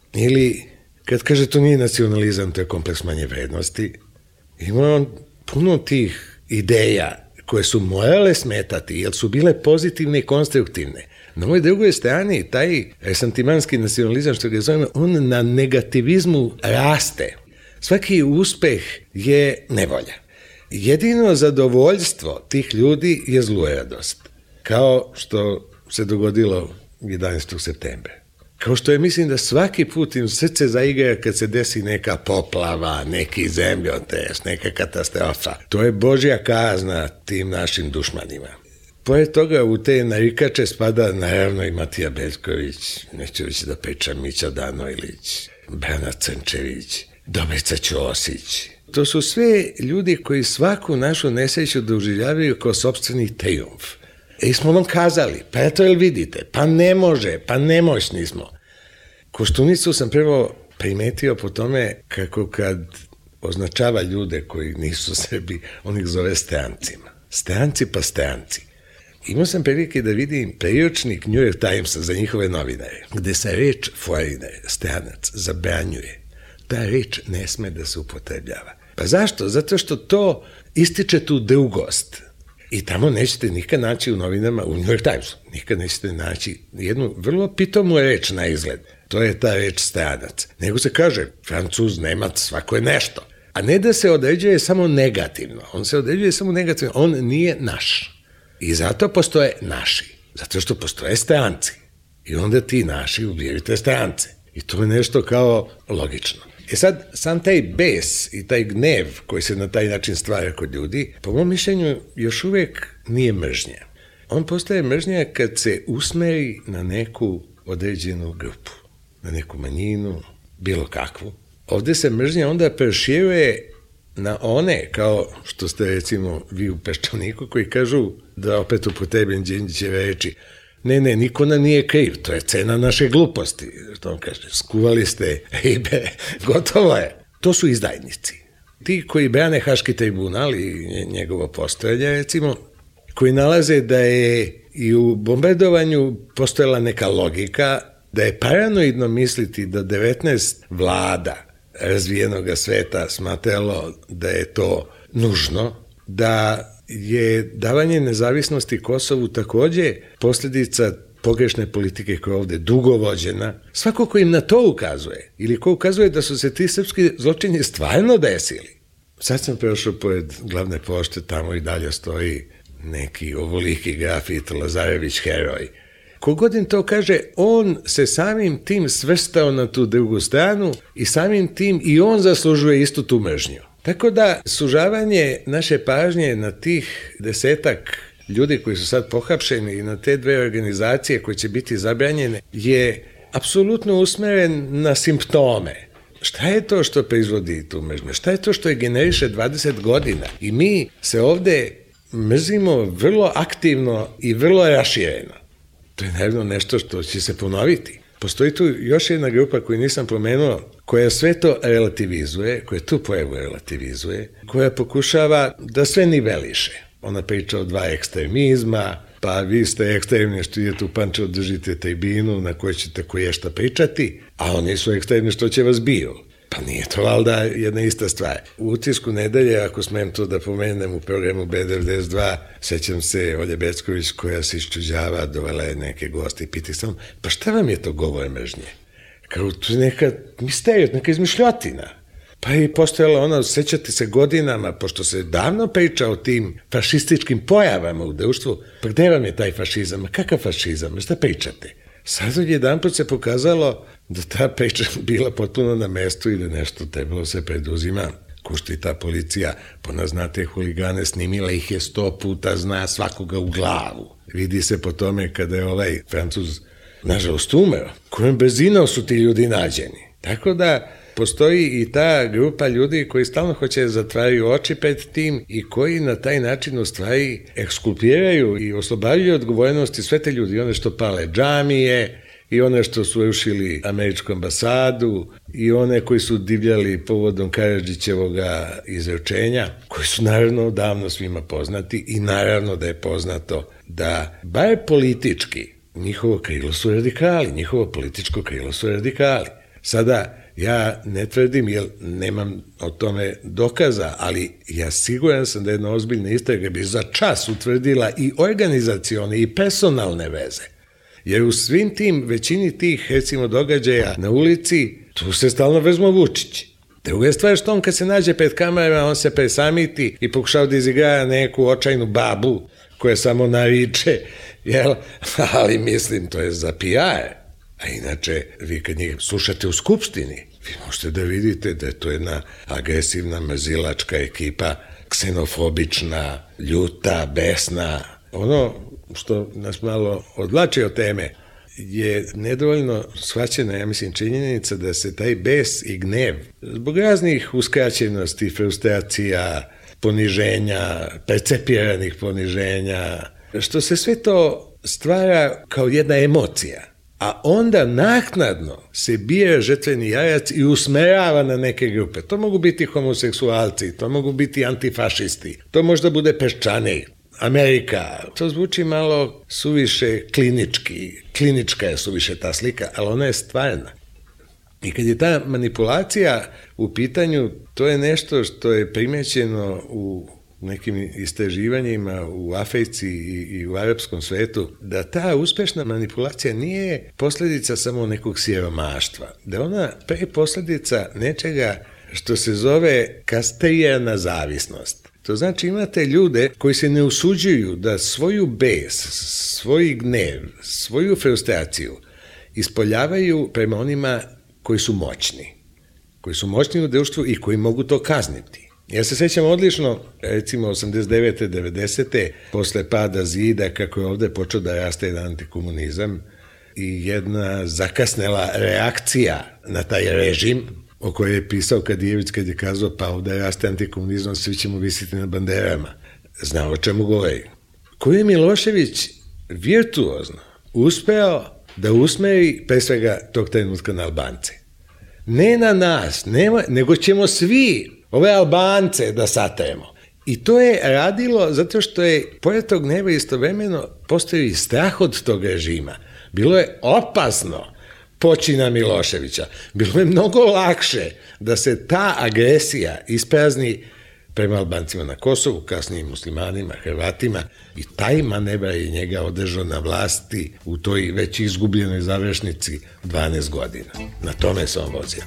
Ili kad kaže to nije nacionalizam, to je kompleks manje vrednosti, ima on puno tih ideja koje su morale smetati, jer su bile pozitivne i konstruktivne. Na ovoj drugoj strani, taj resantimanski nacionalizam, što ga zovemo, on na negativizmu raste. Svaki uspeh je nevolja. Jedino zadovoljstvo tih ljudi je zluradost, kao što se dogodilo jedanaestog septembra. Kao što je, mislim da svaki put im srce zaigra kad se desi neka poplava, neki zemljotres, neka katastrofa. To je Božja kazna tim našim dušmanima. Pored toga u te narikače spada naravno i Matija Beljković, neću reći da pričam, Mića Danojlić, Brana Crnčević, Dobrica Ćosić. To su sve ljudi koji svaku našu nesreću doživljavaju kao sopstveni trijumf. I smo vam kazali, pa eto jel vidite, pa ne može, pa nemoćni smo. Koštunicu sam prvo primetio po tome kako kad označava ljude koji nisu Srbi, on ih zove strancima. Stranci pa stranci. Imao sam prilike da vidim priručnik New York Timesa za njihove novinare, gde se reč foreigner, stranac, zabranjuje. Ta reč ne sme da se upotrebljava. Pa zašto? Zato što to ističe tu drugost. I tamo nećete nikad naći u novinama, u New York Timesu, nikad nećete naći jednu vrlo pitomu reč na izgled. To je ta reč stranac. Nego se kaže, Francuz, Nemac, svako je nešto. A ne da se određuje samo negativno. On se određuje samo negativno. On nije naš. I zato postoje naši. Zato što postoje stranci. I onda ti naši ubijaju te strance. I to je nešto kao logično. E sad, sam taj bes i taj gnev koji se na taj način stvara kod ljudi, po mom mišljenju, još uvek nije mržnja. On postaje mržnja kad se usmeri na neku određenu grupu, na neku manjinu, bilo kakvu. Ovde se mržnja onda proširuje na one, kao što ste recimo vi u Peščaniku, koji kažu, da opet upotrebim Đinđićeve reči, ne, ne, niko nam nije kriv, to je cena naše gluposti. Što on kaže, skuvali ste ribe, gotovo je. To su izdajnici. Ti koji brane Haški tribunal i njegovo postojanje, recimo, koji nalaze da je i u bombardovanju postojala neka logika, da je paranoidno misliti da devetnaest vlada razvijenog sveta smatralo da je to nužno, da je davanje nezavisnosti Kosovu takođe posljedica pogrešne politike koja je ovde dugo vođena. Svako ko im na to ukazuje, ili ko ukazuje da su se ti srpski zločini stvarno desili. Sad sam prošao pored glavne pošte, tamo i dalje stoji neki ovoliki grafit, Lazarević heroj. Kogod im to kaže, on se samim tim svrstao na tu drugu stranu i samim tim i on zaslužuje istu tu mržnju. Tako da sužavanje naše pažnje na tih desetak ljudi koji su sad pohapšeni i na te dve organizacije koje će biti zabranjene je apsolutno usmeren na simptome. Šta je to što proizvodi tu mržnju? Šta je to što je generiše dvadeset godina? I mi se ovde mrzimo vrlo aktivno i vrlo rašireno. To je naravno nešto što će se ponoviti. Postoji tu još jedna grupa koju nisam pomenuo, koja sve to relativizuje, koja tu pojavu relativizuje, koja pokušava da sve niveliše. Ona priča o dva ekstremizma, pa vi ste ekstremni što idete u Pančevo, držite tribinu na kojoj ćete koje šta pričati, a oni su ekstremni što će vas biju. Pa nije to valjda jedna ista stvar. U Utisku nedelje, ako smem to da pomenem u programu B devedeset dva, sećam se Olje Becković koja se iščuđava, dovela je neke goste i piti sam, pa šta vam je to govor mržnje? Kao tu neka misterija, neka izmišljotina. Pa i postojala ona, sećate se godinama, pošto se davno priča o tim fašističkim pojavama u društvu, pa gde vam je taj fašizam? Kakav fašizam? Šta pričate? Sad od jedan put se pokazalo da ta priča bila potpuno na mestu i da nešto trebalo se preduzima. Ko što i ta policija, pona zna te huligane, snimila ih je sto puta, zna svakoga u glavu. Vidi se po tome kada je ovaj Francuz, nažalost, umeo. Kojom brzinom su ti ljudi nađeni. Tako da postoji i ta grupa ljudi koji stalno hoće da zatvaraju oči pred tim i koji na taj način u stvari ekskulpiraju i oslobađaju odgovornosti sve te ljudi, one što pale džamije i one što su rušili američku ambasadu i one koji su divljali povodom Karadžićevog izručenja, koji su naravno davno svima poznati i naravno da je poznato da, bar politički, njihovo krilo su radikali, njihovo političko krilo su radikali. Sada, ja ne tvrdim, jer nemam o tome dokaza, ali ja siguran sam da jedna ozbiljna istraga bi za čas utvrdila i organizacione i personalne veze. Jer u svim tim, većini tih, recimo, događaja na ulici, tu se stalno vezmo Vučić. Druga je stvar što on kad se nađe pred kamerama, on se presamiti i pokušava da izigra neku očajnu babu koja samo nariče, jel? Ali mislim, to je za P R. A inače, vi kad njih slušate u Skupštini, vi možete da vidite da je to jedna agresivna, mrzilačka ekipa, ksenofobična, ljuta, besna. Ono što nas malo odvlači od teme je nedovoljno shvaćena, ja mislim, činjenica da se taj bes i gnev, zbog raznih uskraćenosti, frustracija, poniženja, percepiranih poniženja, što se sve to stvara kao jedna emocija. A onda naknadno se bira žrtveni jarac i usmerava na neke grupe. To mogu biti homoseksualci, to mogu biti antifašisti, to možda bude Peščanik, Amerika. To zvuči malo suviše klinički, klinička je suviše ta slika, ali ona je stvarna. I kad je ta manipulacija u pitanju, to je nešto što je primećeno u nekim istraživanjima u Africi i, i u arapskom svetu, da ta uspešna manipulacija nije posledica samo nekog siromaštva, da ona pre posledica nečega što se zove kastrirana zavisnost. To znači imate ljude koji se ne usuđuju da svoju bes, svoj gnev, svoju frustraciju ispoljavaju prema onima koji su moćni, koji su moćni u društvu i koji mogu to kazniti. Ja se sećam odlično, recimo osamdeset devete devedesete posle pada zida, kako je ovde počeo da raste jedan antikomunizam i jedna zakasnela reakcija na taj režim, o kojoj je pisao Kadijević kad je kazao pa ovde raste antikomunizam, svi ćemo visiti na banderama. Znao o čemu govori. Koji je Milošević virtuozno uspeo da usmeri pre svega tog trenutka na Albance. Ne na nas, nema, nego ćemo svi ove Albance da satajemo. I to je radilo zato što je pored tog gneva istovremeno postoji i strah od tog režima. Bilo je opasno poći na Miloševića. Bilo je mnogo lakše da se ta agresija isprazni prema Albancima na Kosovu, kasnije muslimanima, Hrvatima, i taj manevar je njega održao na vlasti u toj već izgubljenoj završnici dvanaest godina. Na tome se on vozio.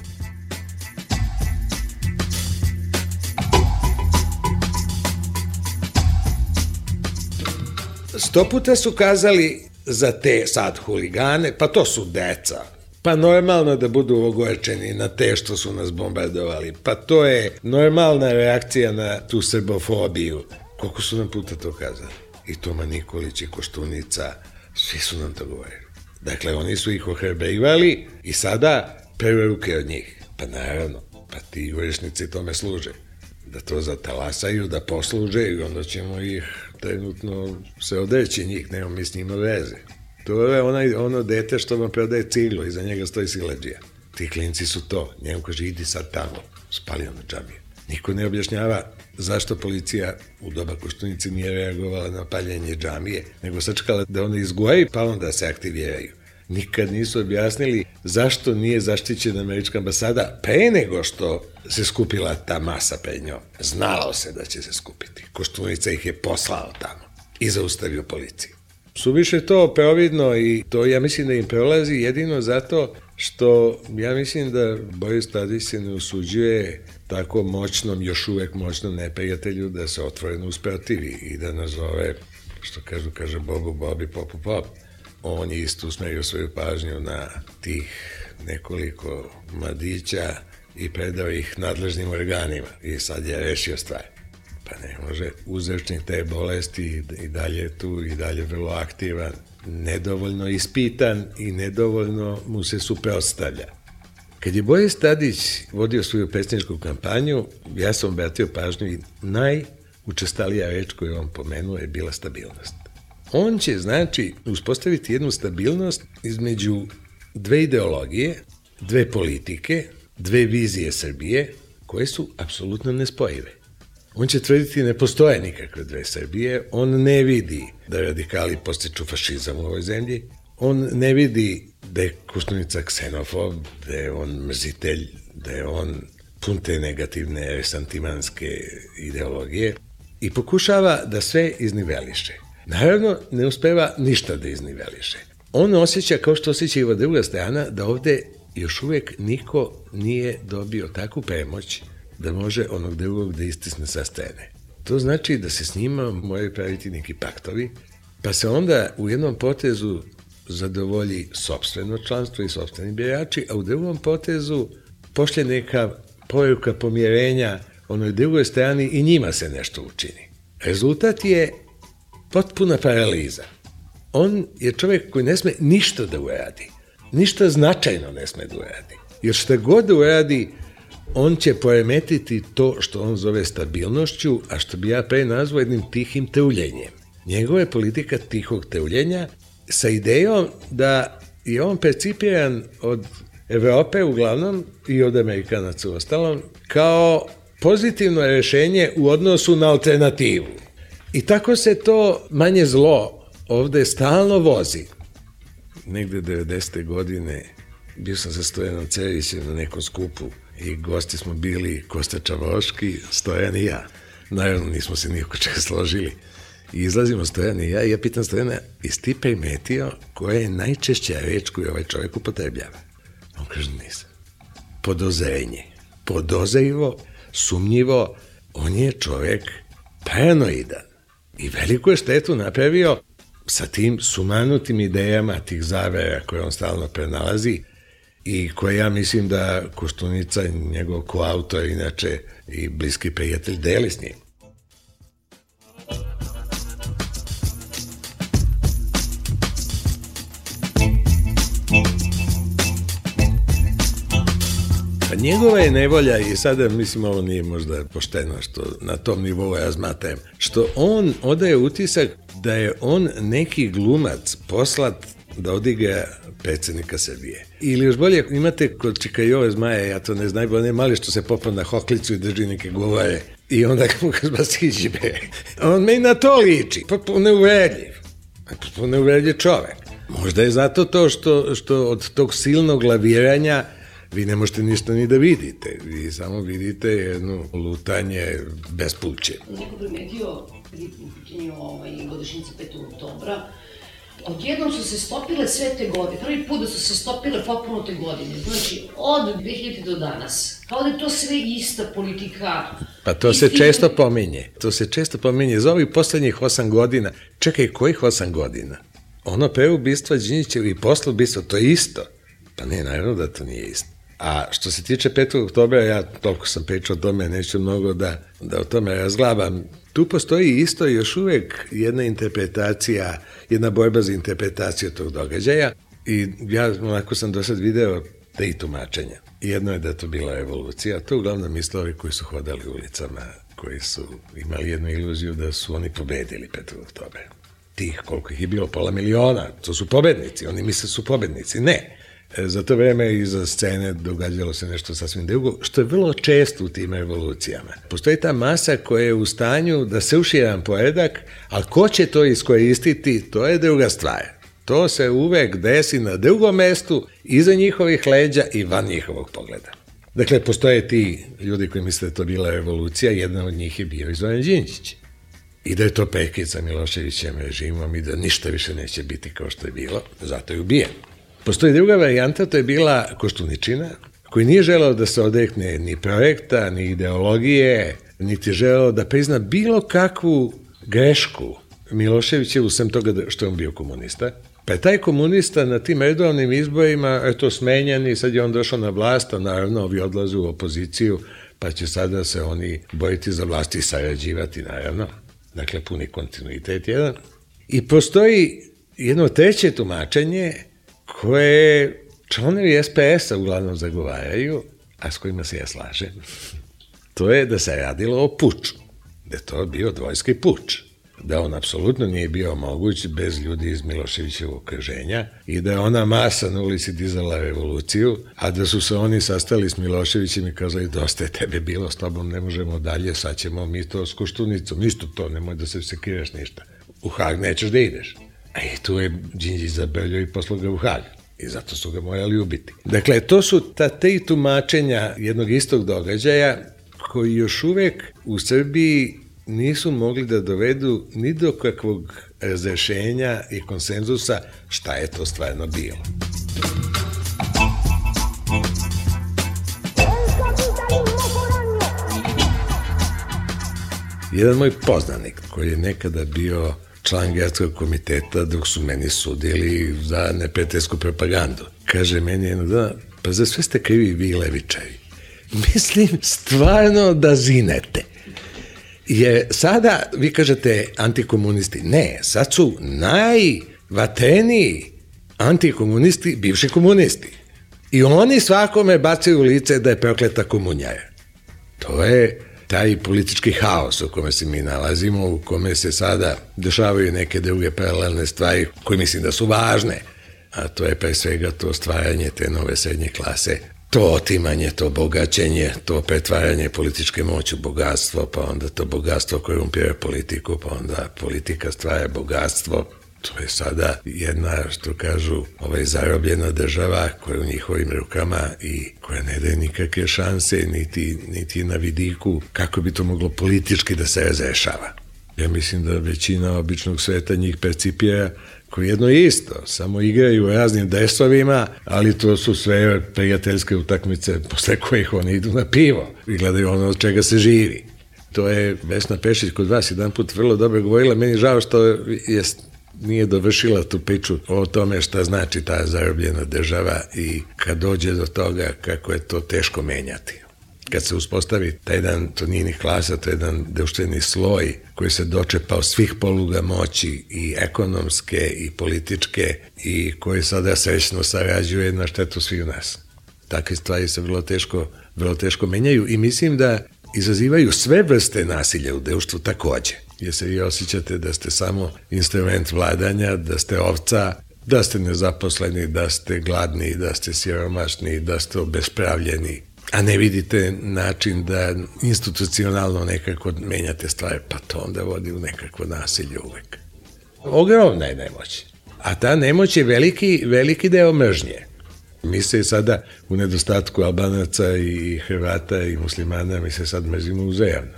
sto puta su kazali za te sad huligane, pa to su deca. Pa normalno da budu ogorčeni na te što su nas bombardovali. Pa to je normalna reakcija na tu srbofobiju. Koliko su nam puta to kazali? I Toma Nikolić i Koštunica, svi su nam to govorili. Dakle, oni su ih ohrabrivali i sada prve ruke od njih. Pa naravno, pa ti jurišnici tome služe. Da to zatalasaju, da posluže i onda ćemo ih trenutno se odreći njih, nemamo mi s njima veze. To je onaj, ono dete što vam predaje ciglu, iza njega stoji siledžija. Ti klinci su to, njemu kaže idi sad tamo, spalio na džamije. Niko ne objašnjava zašto policija u doba Koštunice nije reagovala na paljenje džamije, nego sačekala da one izgoraju pa onda se aktiviraju. Nikad nisu objasnili zašto nije zaštićena američka ambasada pre nego što se skupila ta masa pred njom. Znalo se da će se skupiti. Koštunica ih je poslao tamo i zaustavio policiju. Suviše to providno i to ja mislim da im prolazi jedino zato što ja mislim da Boris Tadić se ne usuđuje tako moćnom, još uvek moćnom neprijatelju da se otvoreno usprotivi i da nazove, što kažu, kaže Bobu Bobi, Popu Pop. On je isto usmerio svoju pažnju na tih nekoliko mladića i predao ih nadležnim organima i sad je rešio stvar. Pa ne može, uzročnik te bolesti i dalje tu i dalje vrlo aktivan, nedovoljno ispitan i nedovoljno mu se suprotstavlja. Kad je Boris Tadić vodio svoju predsjedničku kampanju, ja sam obratio pažnju i najučestalija reč koju on pomenuo je bila stabilnost. On će, znači, uspostaviti jednu stabilnost između dve ideologije, dve politike, dve vizije Srbije, koje su apsolutno nespojive. On će tvrditi ne postoje nikakve dve Srbije, on ne vidi da radikali postiču fašizam u ovoj zemlji, on ne vidi da je Koštunica ksenofob, da je on mrzitelj, da je on pun te negativne resantimanske ideologije i pokušava da sve izniveliše. Naravno, ne uspeva ništa da izniveliše. On osjeća, kao što osjeća i ova druga strana, da ovde još uvek niko nije dobio takvu premoć da može onog drugog da istisne sa scene. To znači da se s njima moraju praviti neki paktovi, pa se onda u jednom potezu zadovolji sopstveno članstvo i sopstveni birači, a u drugom potezu pošlje neka poruka pomjerenja onoj drugoj strani i njima se nešto učini. Rezultat je potpuna paraliza. On je čovjek koji ne sme ništa da uradi. Ništa značajno ne sme da uradi. Jer šta god da uradi, on će poremetiti to što on zove stabilnošću, a što bi ja pre nazvao jednim tihim teuljenjem. Njegova je politika tihog teuljenja sa idejom da je on percipiran od Evrope uglavnom i od Amerikanaca u ostalom kao pozitivno rešenje u odnosu na alternativu. I tako se to manje zlo ovde stalno vozi. Negde devedesete godine bio sam sa Stojanom Cerićem na nekom skupu i gosti smo bili Kosta Čavoški, Stojan i ja. Naravno, nismo se nikako čega složili. I izlazimo Stojan i ja i ja pitam Stojana, jesi ti primetio koja je najčešća reč koju ovaj čovjek upotrebljava? On kaže, nisam. Podozrenje. Podozrivo, sumnjivo, on je čovjek paranoidan. I veliku je štetu napravio sa tim sumanutim idejama tih zavera koje on stalno prenalazi i koje ja mislim da Koštunica, njegov koautor, inače i bliski prijatelj, deli s njim. Pa njegova je nevolja, i sada mislim ovo nije možda pošteno što na tom nivou razmatram, što on odaje utisak da je on neki glumac poslat da odigra predsjednika Srbije. Ili još bolje, imate kod Čikajove Zmaja, ja to ne znam, on je mali što se popao na hoklicu i drži neke govore i onda mu kaže, ba siđi be. On me i na to liči, potpuno neuvredljiv. Potpuno neuvredljiv čovek. Možda je zato to što, što od tog silnog laviranja vi ne možete ništa ni da vidite. Vi samo vidite jedno lutanje bez pluće. Neko primetio pri pitanju ovaj, godišnjice petog oktobra Odjednom su se stopile sve te godine, prvi put da su se stopile potpuno te godine, znači od dve hiljadite do danas. Kao da je to sve ista politika. Pa to se često pominje, to se često pominje, za ovih poslednjih osam godina, čekaj, kojih osam godina? Ono pre ubistva Đinđićeva i posle ubistva, to je isto. Pa ne, naravno da to nije isto. A što se tiče petog oktobra, ja toliko sam pričao o tome, neću mnogo da, da o tome razglabam. Tu postoji isto još uvek jedna interpretacija, jedna borba za interpretaciju tog događaja i ja onako sam do sad video tri tumačenja. Jedno je da je to bila evolucija, to uglavnom misle ovi koji su hodali ulicama, koji su imali jednu iluziju da su oni pobedili petog oktobra. Tih koliko ih je bilo, pola miliona, to su pobednici, oni misle su pobednici. Ne. Za to vreme iza scene događalo se nešto sasvim drugo, što je vrlo često u tim evolucijama. Postoji ta masa koja je u stanju da se uši jedan poredak, a ko će to iskoristiti, to je druga stvar. To se uvek desi na drugom mestu, iza njihovih leđa i van njihovog pogleda. Dakle, postoje ti ljudi koji misle da je to bila evolucija, jedna od njih je bio i Zoran Đinđić. I da je to prekid sa Miloševićem režimom i da ništa više neće biti kao što je bilo, zato je ubijen. Postoji druga varijanta, to je bila Koštuničina, koji nije želeo da se odrekne ni projekta, ni ideologije, niti želeo da prizna bilo kakvu grešku Miloševićevu, sem toga što je on bio komunista. Pa je taj komunista na tim redovnim izborima, eto, smenjen i sad je on došao na vlast, a naravno ovi odlaze u opoziciju, pa će sada se oni boriti za vlast i sarađivati, naravno. Dakle, puni kontinuitet jedan. I postoji jedno treće tumačenje koje članovi es pe es a uglavnom zagovaraju, a s kojima se ja slažem. To je da se radilo o puču, da je to bio dvojski puč, da on apsolutno nije bio moguć bez ljudi iz Miloševićevog okruženja i da je ona masa na ulici dizala revoluciju, a da su se oni sastali s Miloševićem i kazali dosta je tebe bilo, s tobom ne možemo dalje, sad ćemo mi to s Koštunicom, isto to, nemoj da se sekiraš ništa. U Hag nećeš da ideš. A i tu je Đinđić zabrljao i poslao ga u Hag. I zato su ga morali ubiti. Dakle, to su ta tri tumačenja jednog istog događaja koji još uvek u Srbiji nisu mogli da dovedu ni do kakvog razrešenja i konsenzusa šta je to stvarno bilo. Jedan moj poznanik koji je nekada bio član gradskog komiteta dok su meni sudili za neprijateljsku propagandu. Kaže meni jedno dana, pa za sve ste krivi vi levičari. Mislim stvarno da zinete. Jer sada vi kažete antikomunisti. Ne, sad su najvatreniji antikomunisti bivši komunisti. I oni svakome bacaju u lice da je prokleta komunjaja. To je taj politički haos u kome se mi nalazimo, u kome se sada dešavaju neke druge paralelne stvari koje mislim da su važne, a to je pre svega to stvaranje te nove srednje klase, to otimanje, to bogaćenje, to pretvaranje političke moći u bogatstvo, pa onda to bogatstvo korumpira politiku, pa onda politika stvara bogatstvo. To je sada jedna, što kažu, ovaj zarobljena država koja je u njihovim rukama i koja ne daje nikakve šanse, niti, niti na vidiku kako bi to moglo politički da se razrešava. Ja mislim da većina običnog sveta njih percipira koji jedno isto, samo igraju u raznim dresovima, ali to su sve prijateljske utakmice posle kojih oni idu na pivo i gledaju ono od čega se živi. To je Vesna Pešić kod vas jedan put vrlo dobro govorila, meni žao što je nije dovršila tu priču o tome šta znači ta zarobljena država i kad dođe do toga kako je to teško menjati. Kad se uspostavi taj jedan, to nije ni klasa, to je jedan društveni sloj koji se dočepao svih poluga moći i ekonomske i političke i koji sada srećno sarađuje na štetu svih nas. Takve stvari se vrlo teško, vrlo teško menjaju i mislim da izazivaju sve vrste nasilja u društvu takođe. Jer se vi osjećate da ste samo instrument vladanja, da ste ovca, da ste nezaposleni, da ste gladni, da ste siromašni, da ste obespravljeni, a ne vidite način da institucionalno nekako menjate stvari, pa to onda vodi u nekakvo nasilje uvek. Ogromna je nemoć. A ta nemoć je veliki, veliki deo mržnje. Mi se sada u nedostatku Albanaca i Hrvata i muslimana, mi se sad mrzimo uzajamno.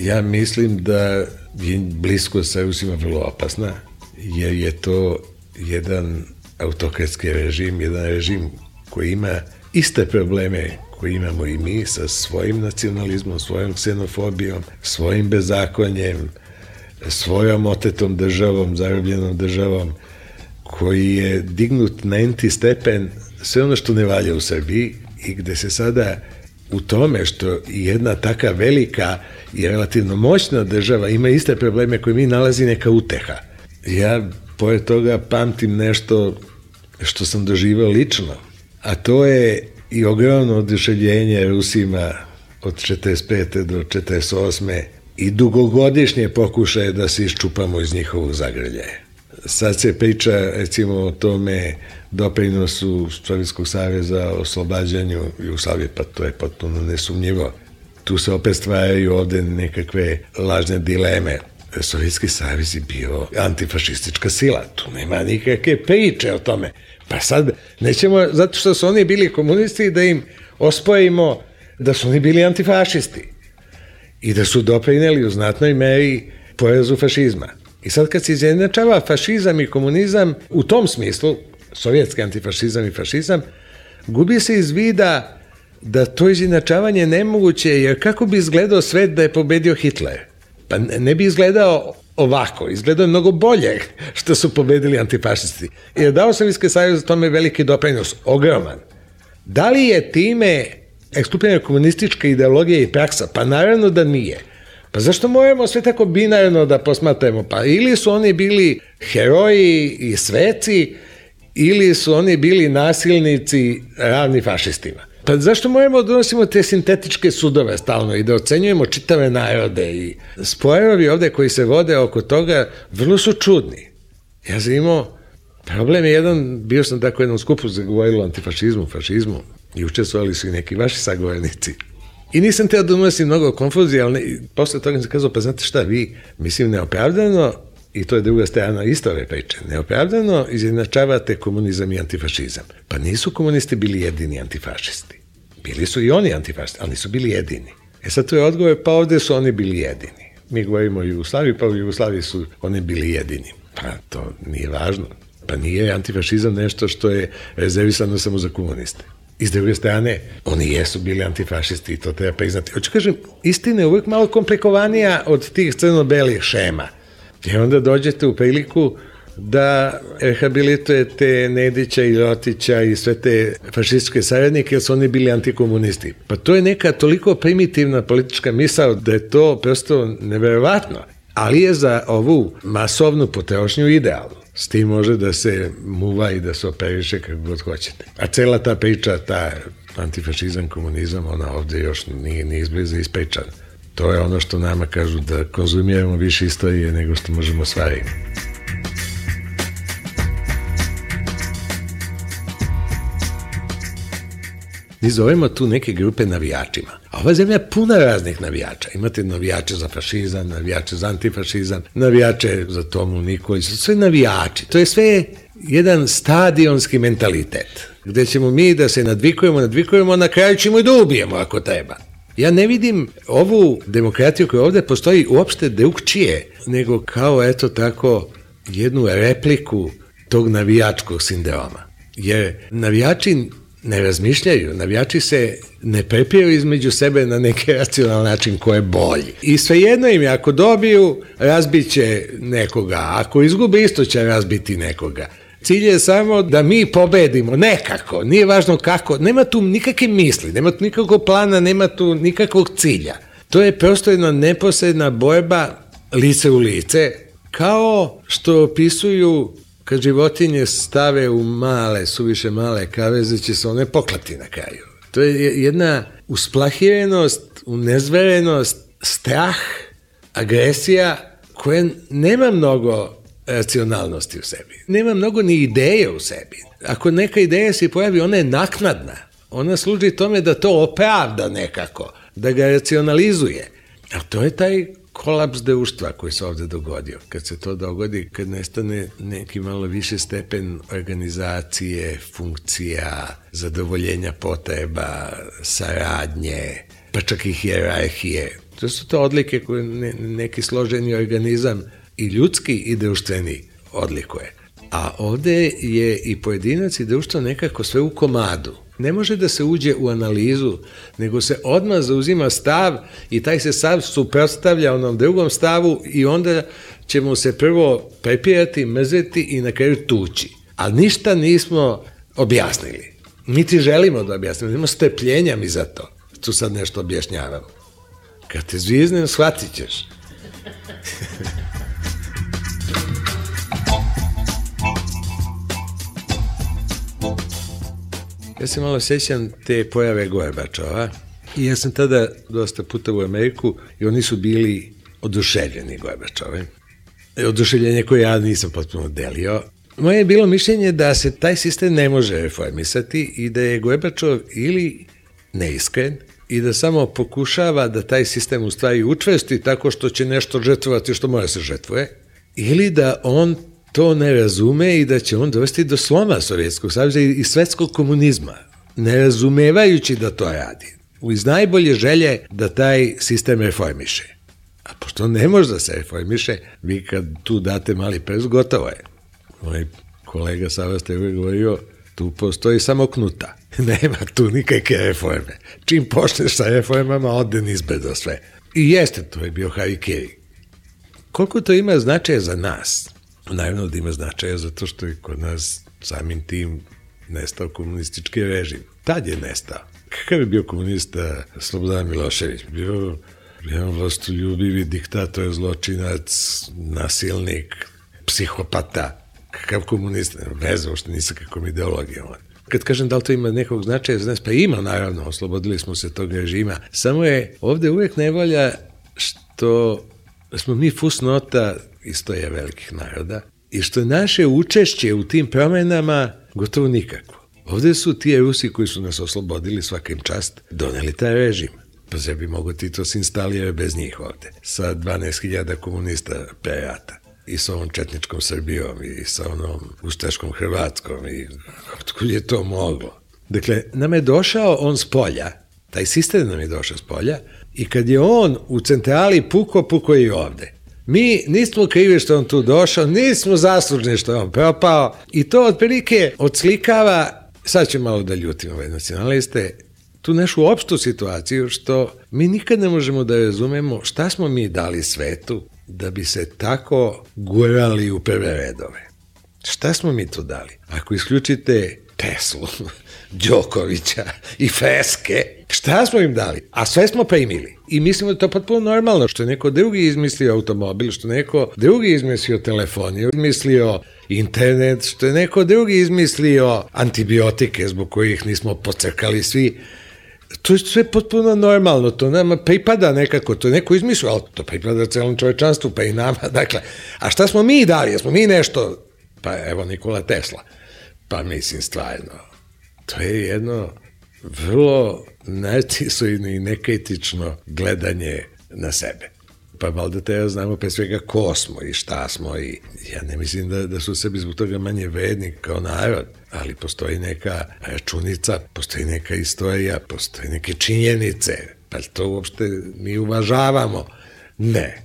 Ja mislim da je blisko sa Rusima vrlo opasna, jer je to jedan autokratski režim, jedan režim koji ima iste probleme koje imamo i mi sa svojim nacionalizmom, svojom ksenofobijom, svojim bezakonjem, svojom otetom državom, zarobljenom državom, koji je dignut na enti stepen sve ono što ne valja u Srbiji i gde se sada u tome što jedna taka velika i relativno moćna država ima iste probleme koje mi nalazi neka uteha. Ja pored toga pamtim nešto što sam doživao lično, a to je i ogromno oduševljenje Rusima od četrdeset pete do četrdeset osme i dugogodišnje pokušaje da se iščupamo iz njihovog zagrljaja. Sad se priča recimo o tome doprinosu Sovjetskog saveza o oslobađanju Jugoslavije, pa to je potpuno nesumnjivo. Tu se opet stvaraju ovde nekakve lažne dileme. Sovjetski savez je bio antifašistička sila, tu nema nikakve priče o tome. Pa sad nećemo, zato što su oni bili komunisti, da im ospojimo da su oni bili antifašisti i da su doprineli u znatnoj meri porazu fašizma. I sad kad se izjednačava fašizam i komunizam, u tom smislu, sovjetski antifašizam i fašizam, gubi se iz vida da to izjednačavanje nemoguće, jer kako bi izgledao svet da je pobedio Hitler? Pa ne bi izgledao ovako, izgledao je mnogo bolje što su pobedili antifašisti. Jer dao Sovjetski savez za tome veliki doprinos, ogroman. Da li je time ekskulpirana komunistička ideologija i praksa? Pa naravno da nije. Pa zašto moramo sve tako binarno da posmatramo? Pa ili su oni bili heroji i sveci, ili su oni bili nasilnici ravni fašistima. Pa zašto moramo da donosimo te sintetičke sudove stalno i da ocenjujemo čitave narode? I sporovi ovde koji se vode oko toga vrlo su čudni. Ja sam imao, problem je jedan, bio sam tako jednom skupu zagovorilo o antifašizmu, fašizmu i učestvovali su i neki vaši sagovornici. I nisam teo da unosim mnogo konfuzije, ali ne, posle toga sam kazao, pa znate šta, vi, mislim, neopravdano, i to je druga strana isto ove priče, neopravdano izjednačavate komunizam i antifašizam. Pa nisu komunisti bili jedini antifašisti. Bili su i oni antifašisti, ali nisu bili jedini. E sad to je odgovor, pa ovde su oni bili jedini. Mi govorimo o Jugoslaviji, pa u Jugoslaviji su oni bili jedini. Pa to nije važno. Pa nije antifašizam nešto što je rezervisano samo za komuniste. I s druge strane, oni jesu bili antifašisti i to treba priznati. Hoću kažem, istina je uvijek malo komplikovanija od tih crno-belih šema. I onda dođete u priliku da rehabilitujete Nedića i Ljotića i sve te fašističke saradnike, jer su oni bili antikomunisti. Pa to je neka toliko primitivna politička misao da je to prosto neverovatno. Ali je za ovu masovnu potrošnju idealno. S tim može da se muva i da se operiše kako god hoćete. A cela ta priča, ta antifašizam, komunizam, ona ovde još nije, nije izbliza ispričana. To je ono što nama kažu da konzumiramo više istorije nego što možemo stvariti. Mi zovemo tu neke grupe navijačima. A ova zemlja je puna raznih navijača. Imate navijače za fašizam, navijače za antifašizam, navijače za Tomu Nikolić, sve navijači. To je sve jedan stadionski mentalitet, gde ćemo mi da se nadvikujemo, nadvikujemo, na kraju ćemo i da ubijemo ako treba. Ja ne vidim ovu demokratiju koja ovde postoji uopšte drugčije, nego kao eto tako jednu repliku tog navijačkog sindroma. Jer navijači ne razmišljaju, navijači se ne prepiraju između sebe na neki racionalan način ko je bolji. I svejedno im je, ako dobiju, razbiće nekoga, ako izgube, isto će razbiti nekoga. Cilj je samo da mi pobedimo nekako, nije važno kako, nema tu nikakve misli, nema tu nikakvog plana, nema tu nikakvog cilja. To je prosto jedna neposredna borba lice u lice, kao što opisuju kad životinje stave u male, suviše male kaveze, će se one poklati na kraju. To je jedna usplahirenost, unezverenost, strah, agresija koja nema mnogo racionalnosti u sebi. Nema mnogo ni ideje u sebi. Ako neka ideja se pojavi, ona je naknadna. Ona služi tome da to opravda nekako, da ga racionalizuje. A to je taj kolaps društva koji se ovde dogodio. Kad se to dogodi, kad nestane neki malo više stepen organizacije, funkcija, zadovoljenja potreba, saradnje, pa čak i hijerarhije, To su to odlike koje ne, neki složeni organizam i ljudski i društveni odlikuje. A ovde je i pojedinac i društvo nekako sve u komadu. Ne može da se uđe u analizu, nego se odmah zauzima stav i taj se stav suprotstavlja onom drugom stavu i onda ćemo se prvo prepirati, mrzeti i na kraju tući. A ništa nismo objasnili. Niti želimo da objasnimo, nemamo strpljenja mi za to. Tu sad nešto objašnjavamo. Kad te zviznem, shvatit ćeš. Ja se malo sjećam te pojave Gorbačova i ja sam tada dosta puta u Ameriku i oni su bili oduševljeni Gorbačove. Oduševljenje koje ja nisam potpuno delio. Moje je bilo mišljenje da se taj sistem ne može reformisati i da je Gorbačov ili neiskren i da samo pokušava da taj sistem u stvari učvrsti tako što će nešto žrtvovati što mora se žrtvuje, ili da on to ne razume i da će on dovesti do sloma Sovjetskog saveza i svetskog komunizma, ne razumevajući da to radi. Iz najbolje želje da taj sistem reformiše. A pošto ne može da se reformiše, vi kad tu date mali prst, gotovo je. Moj kolega Sava ste uvijek govorio, tu postoji samo knuta. Nema tu nikakve reforme. Čim počneš sa reformama, ode nizbedo sve. I jeste, to je bio harikiri. Koliko to ima značaja za nas? Naravno da ima značaja zato što je kod nas samim tim nestao komunistički režim. Tad je nestao. Kakav je bio komunista Slobodan Milošević? Bio jedan vlastoljubivi diktator, zločinac, nasilnik, psihopata. Kakav komunista? Veze uopšte ni sa kakvom ideologijom. Kad kažem da li to ima nekog značaja za nas, pa ima naravno, oslobodili smo se tog režima. Samo je ovde uvek nevolja što smo mi fusnota istorija velikih naroda i što je naše učešće u tim promenama gotovo nikakvo. Ovde su ti Rusi koji su nas oslobodili svakim čast doneli taj režim. Pa se bi mogo Tito se instalira bez njih ovde. Sa dvanaest hiljada komunista pre rata. I sa ovom četničkom Srbijom i sa onom ustaškom Hrvatskom i otkud je to moglo. Dakle, nam je došao on s polja, taj sistem nam je došao s polja i kad je on u centrali puko, puko i ovde. Mi nismo krivi što on tu došao, nismo zaslužni što je on propao i to otprilike odslikava, sad ću malo da ljutim ove nacionaliste, tu našu opštu situaciju što mi nikad ne možemo da razumemo šta smo mi dali svetu da bi se tako gurali u prve redove. Šta smo mi tu dali? Ako isključite Teslu, Đokovića i freske, šta smo im dali? A sve smo primili. I mislimo da je to potpuno normalno, što je neko drugi izmislio automobil, što je neko drugi izmislio telefoniju, izmislio internet, što je neko drugi izmislio antibiotike zbog kojih nismo pocrkali svi. To je sve potpuno normalno, to nama pripada nekako, to je neko izmislio, ali to pripada celom čovečanstvu, pa i nama, dakle, a šta smo mi dali, jesmo mi nešto, pa evo Nikola Tesla, pa mislim stvarno, to je jedno vrlo narcisoidno i nekritično gledanje na sebe. Pa valjda treba znamo pre svega ko smo i šta smo i ja ne mislim da, da su sebi zbog toga manje vredni kao narod, ali postoji neka računica, postoji neka istorija, postoji neke činjenice, pa to uopšte mi uvažavamo. Ne.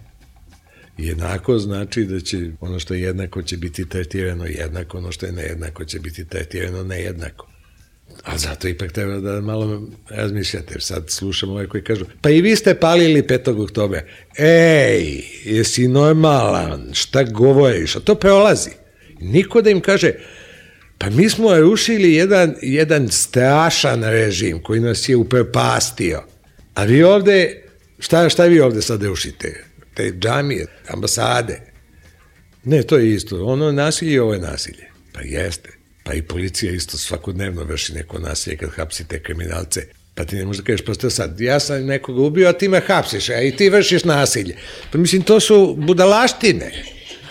Jednako znači da će ono što je jednako će biti tretirano jednako, ono što je nejednako će biti tretirano nejednako. A zato ipak treba da malo razmišljate. Sad slušamo ove koji kažu, pa i vi ste palili petog oktobra. Ej, jesi normalan, šta govoriš? A to prolazi. Niko da im kaže, pa mi smo rušili jedan, jedan strašan režim koji nas je upropastio. A vi ovde, šta, šta vi ovde sad rušite? Te džamije, ambasade. Ne, to je isto. Ono je nasilje i ovo je nasilje. Pa jeste. Pa i policija isto svakodnevno vrši neko nasilje kad hapsite kriminalce. Pa ti ne možeš da kažeš, prosto sad, ja sam nekoga ubio, a ti me hapsiš, a i ti vršiš nasilje. Pa mislim, to su budalaštine.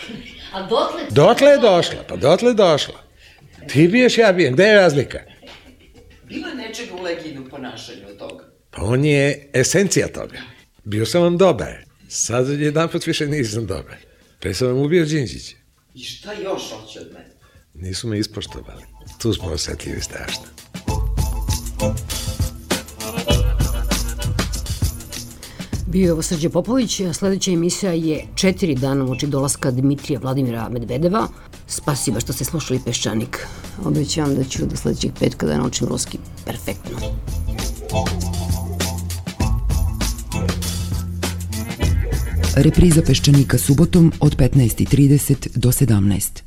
A dotle? Dotle je došla, pa dotle je došla. Ti biješ, ja bijem, gde je razlika? Bilo je nečega u legidnom ponašanju od toga. Pa on je esencija toga. Bio sam vam dobar. Sad jedan put više nisam dobar. Pre sam vam ubio Đinđić. I šta još hoće od mene? Nisu me ispoštovali. Tu smo osetljivi strašno. Bio je ovo Srđe Popović, a sledeća emisija je četiri dana uoči dolaska Dmitrija Vladimira Medvedeva. Spasiba što ste slušali Peščanik. Obećavam da ću do sledećeg petka da naučim ruski perfektno. Repriza Peščanika subotom od petnaest i trideset do sedamnaest.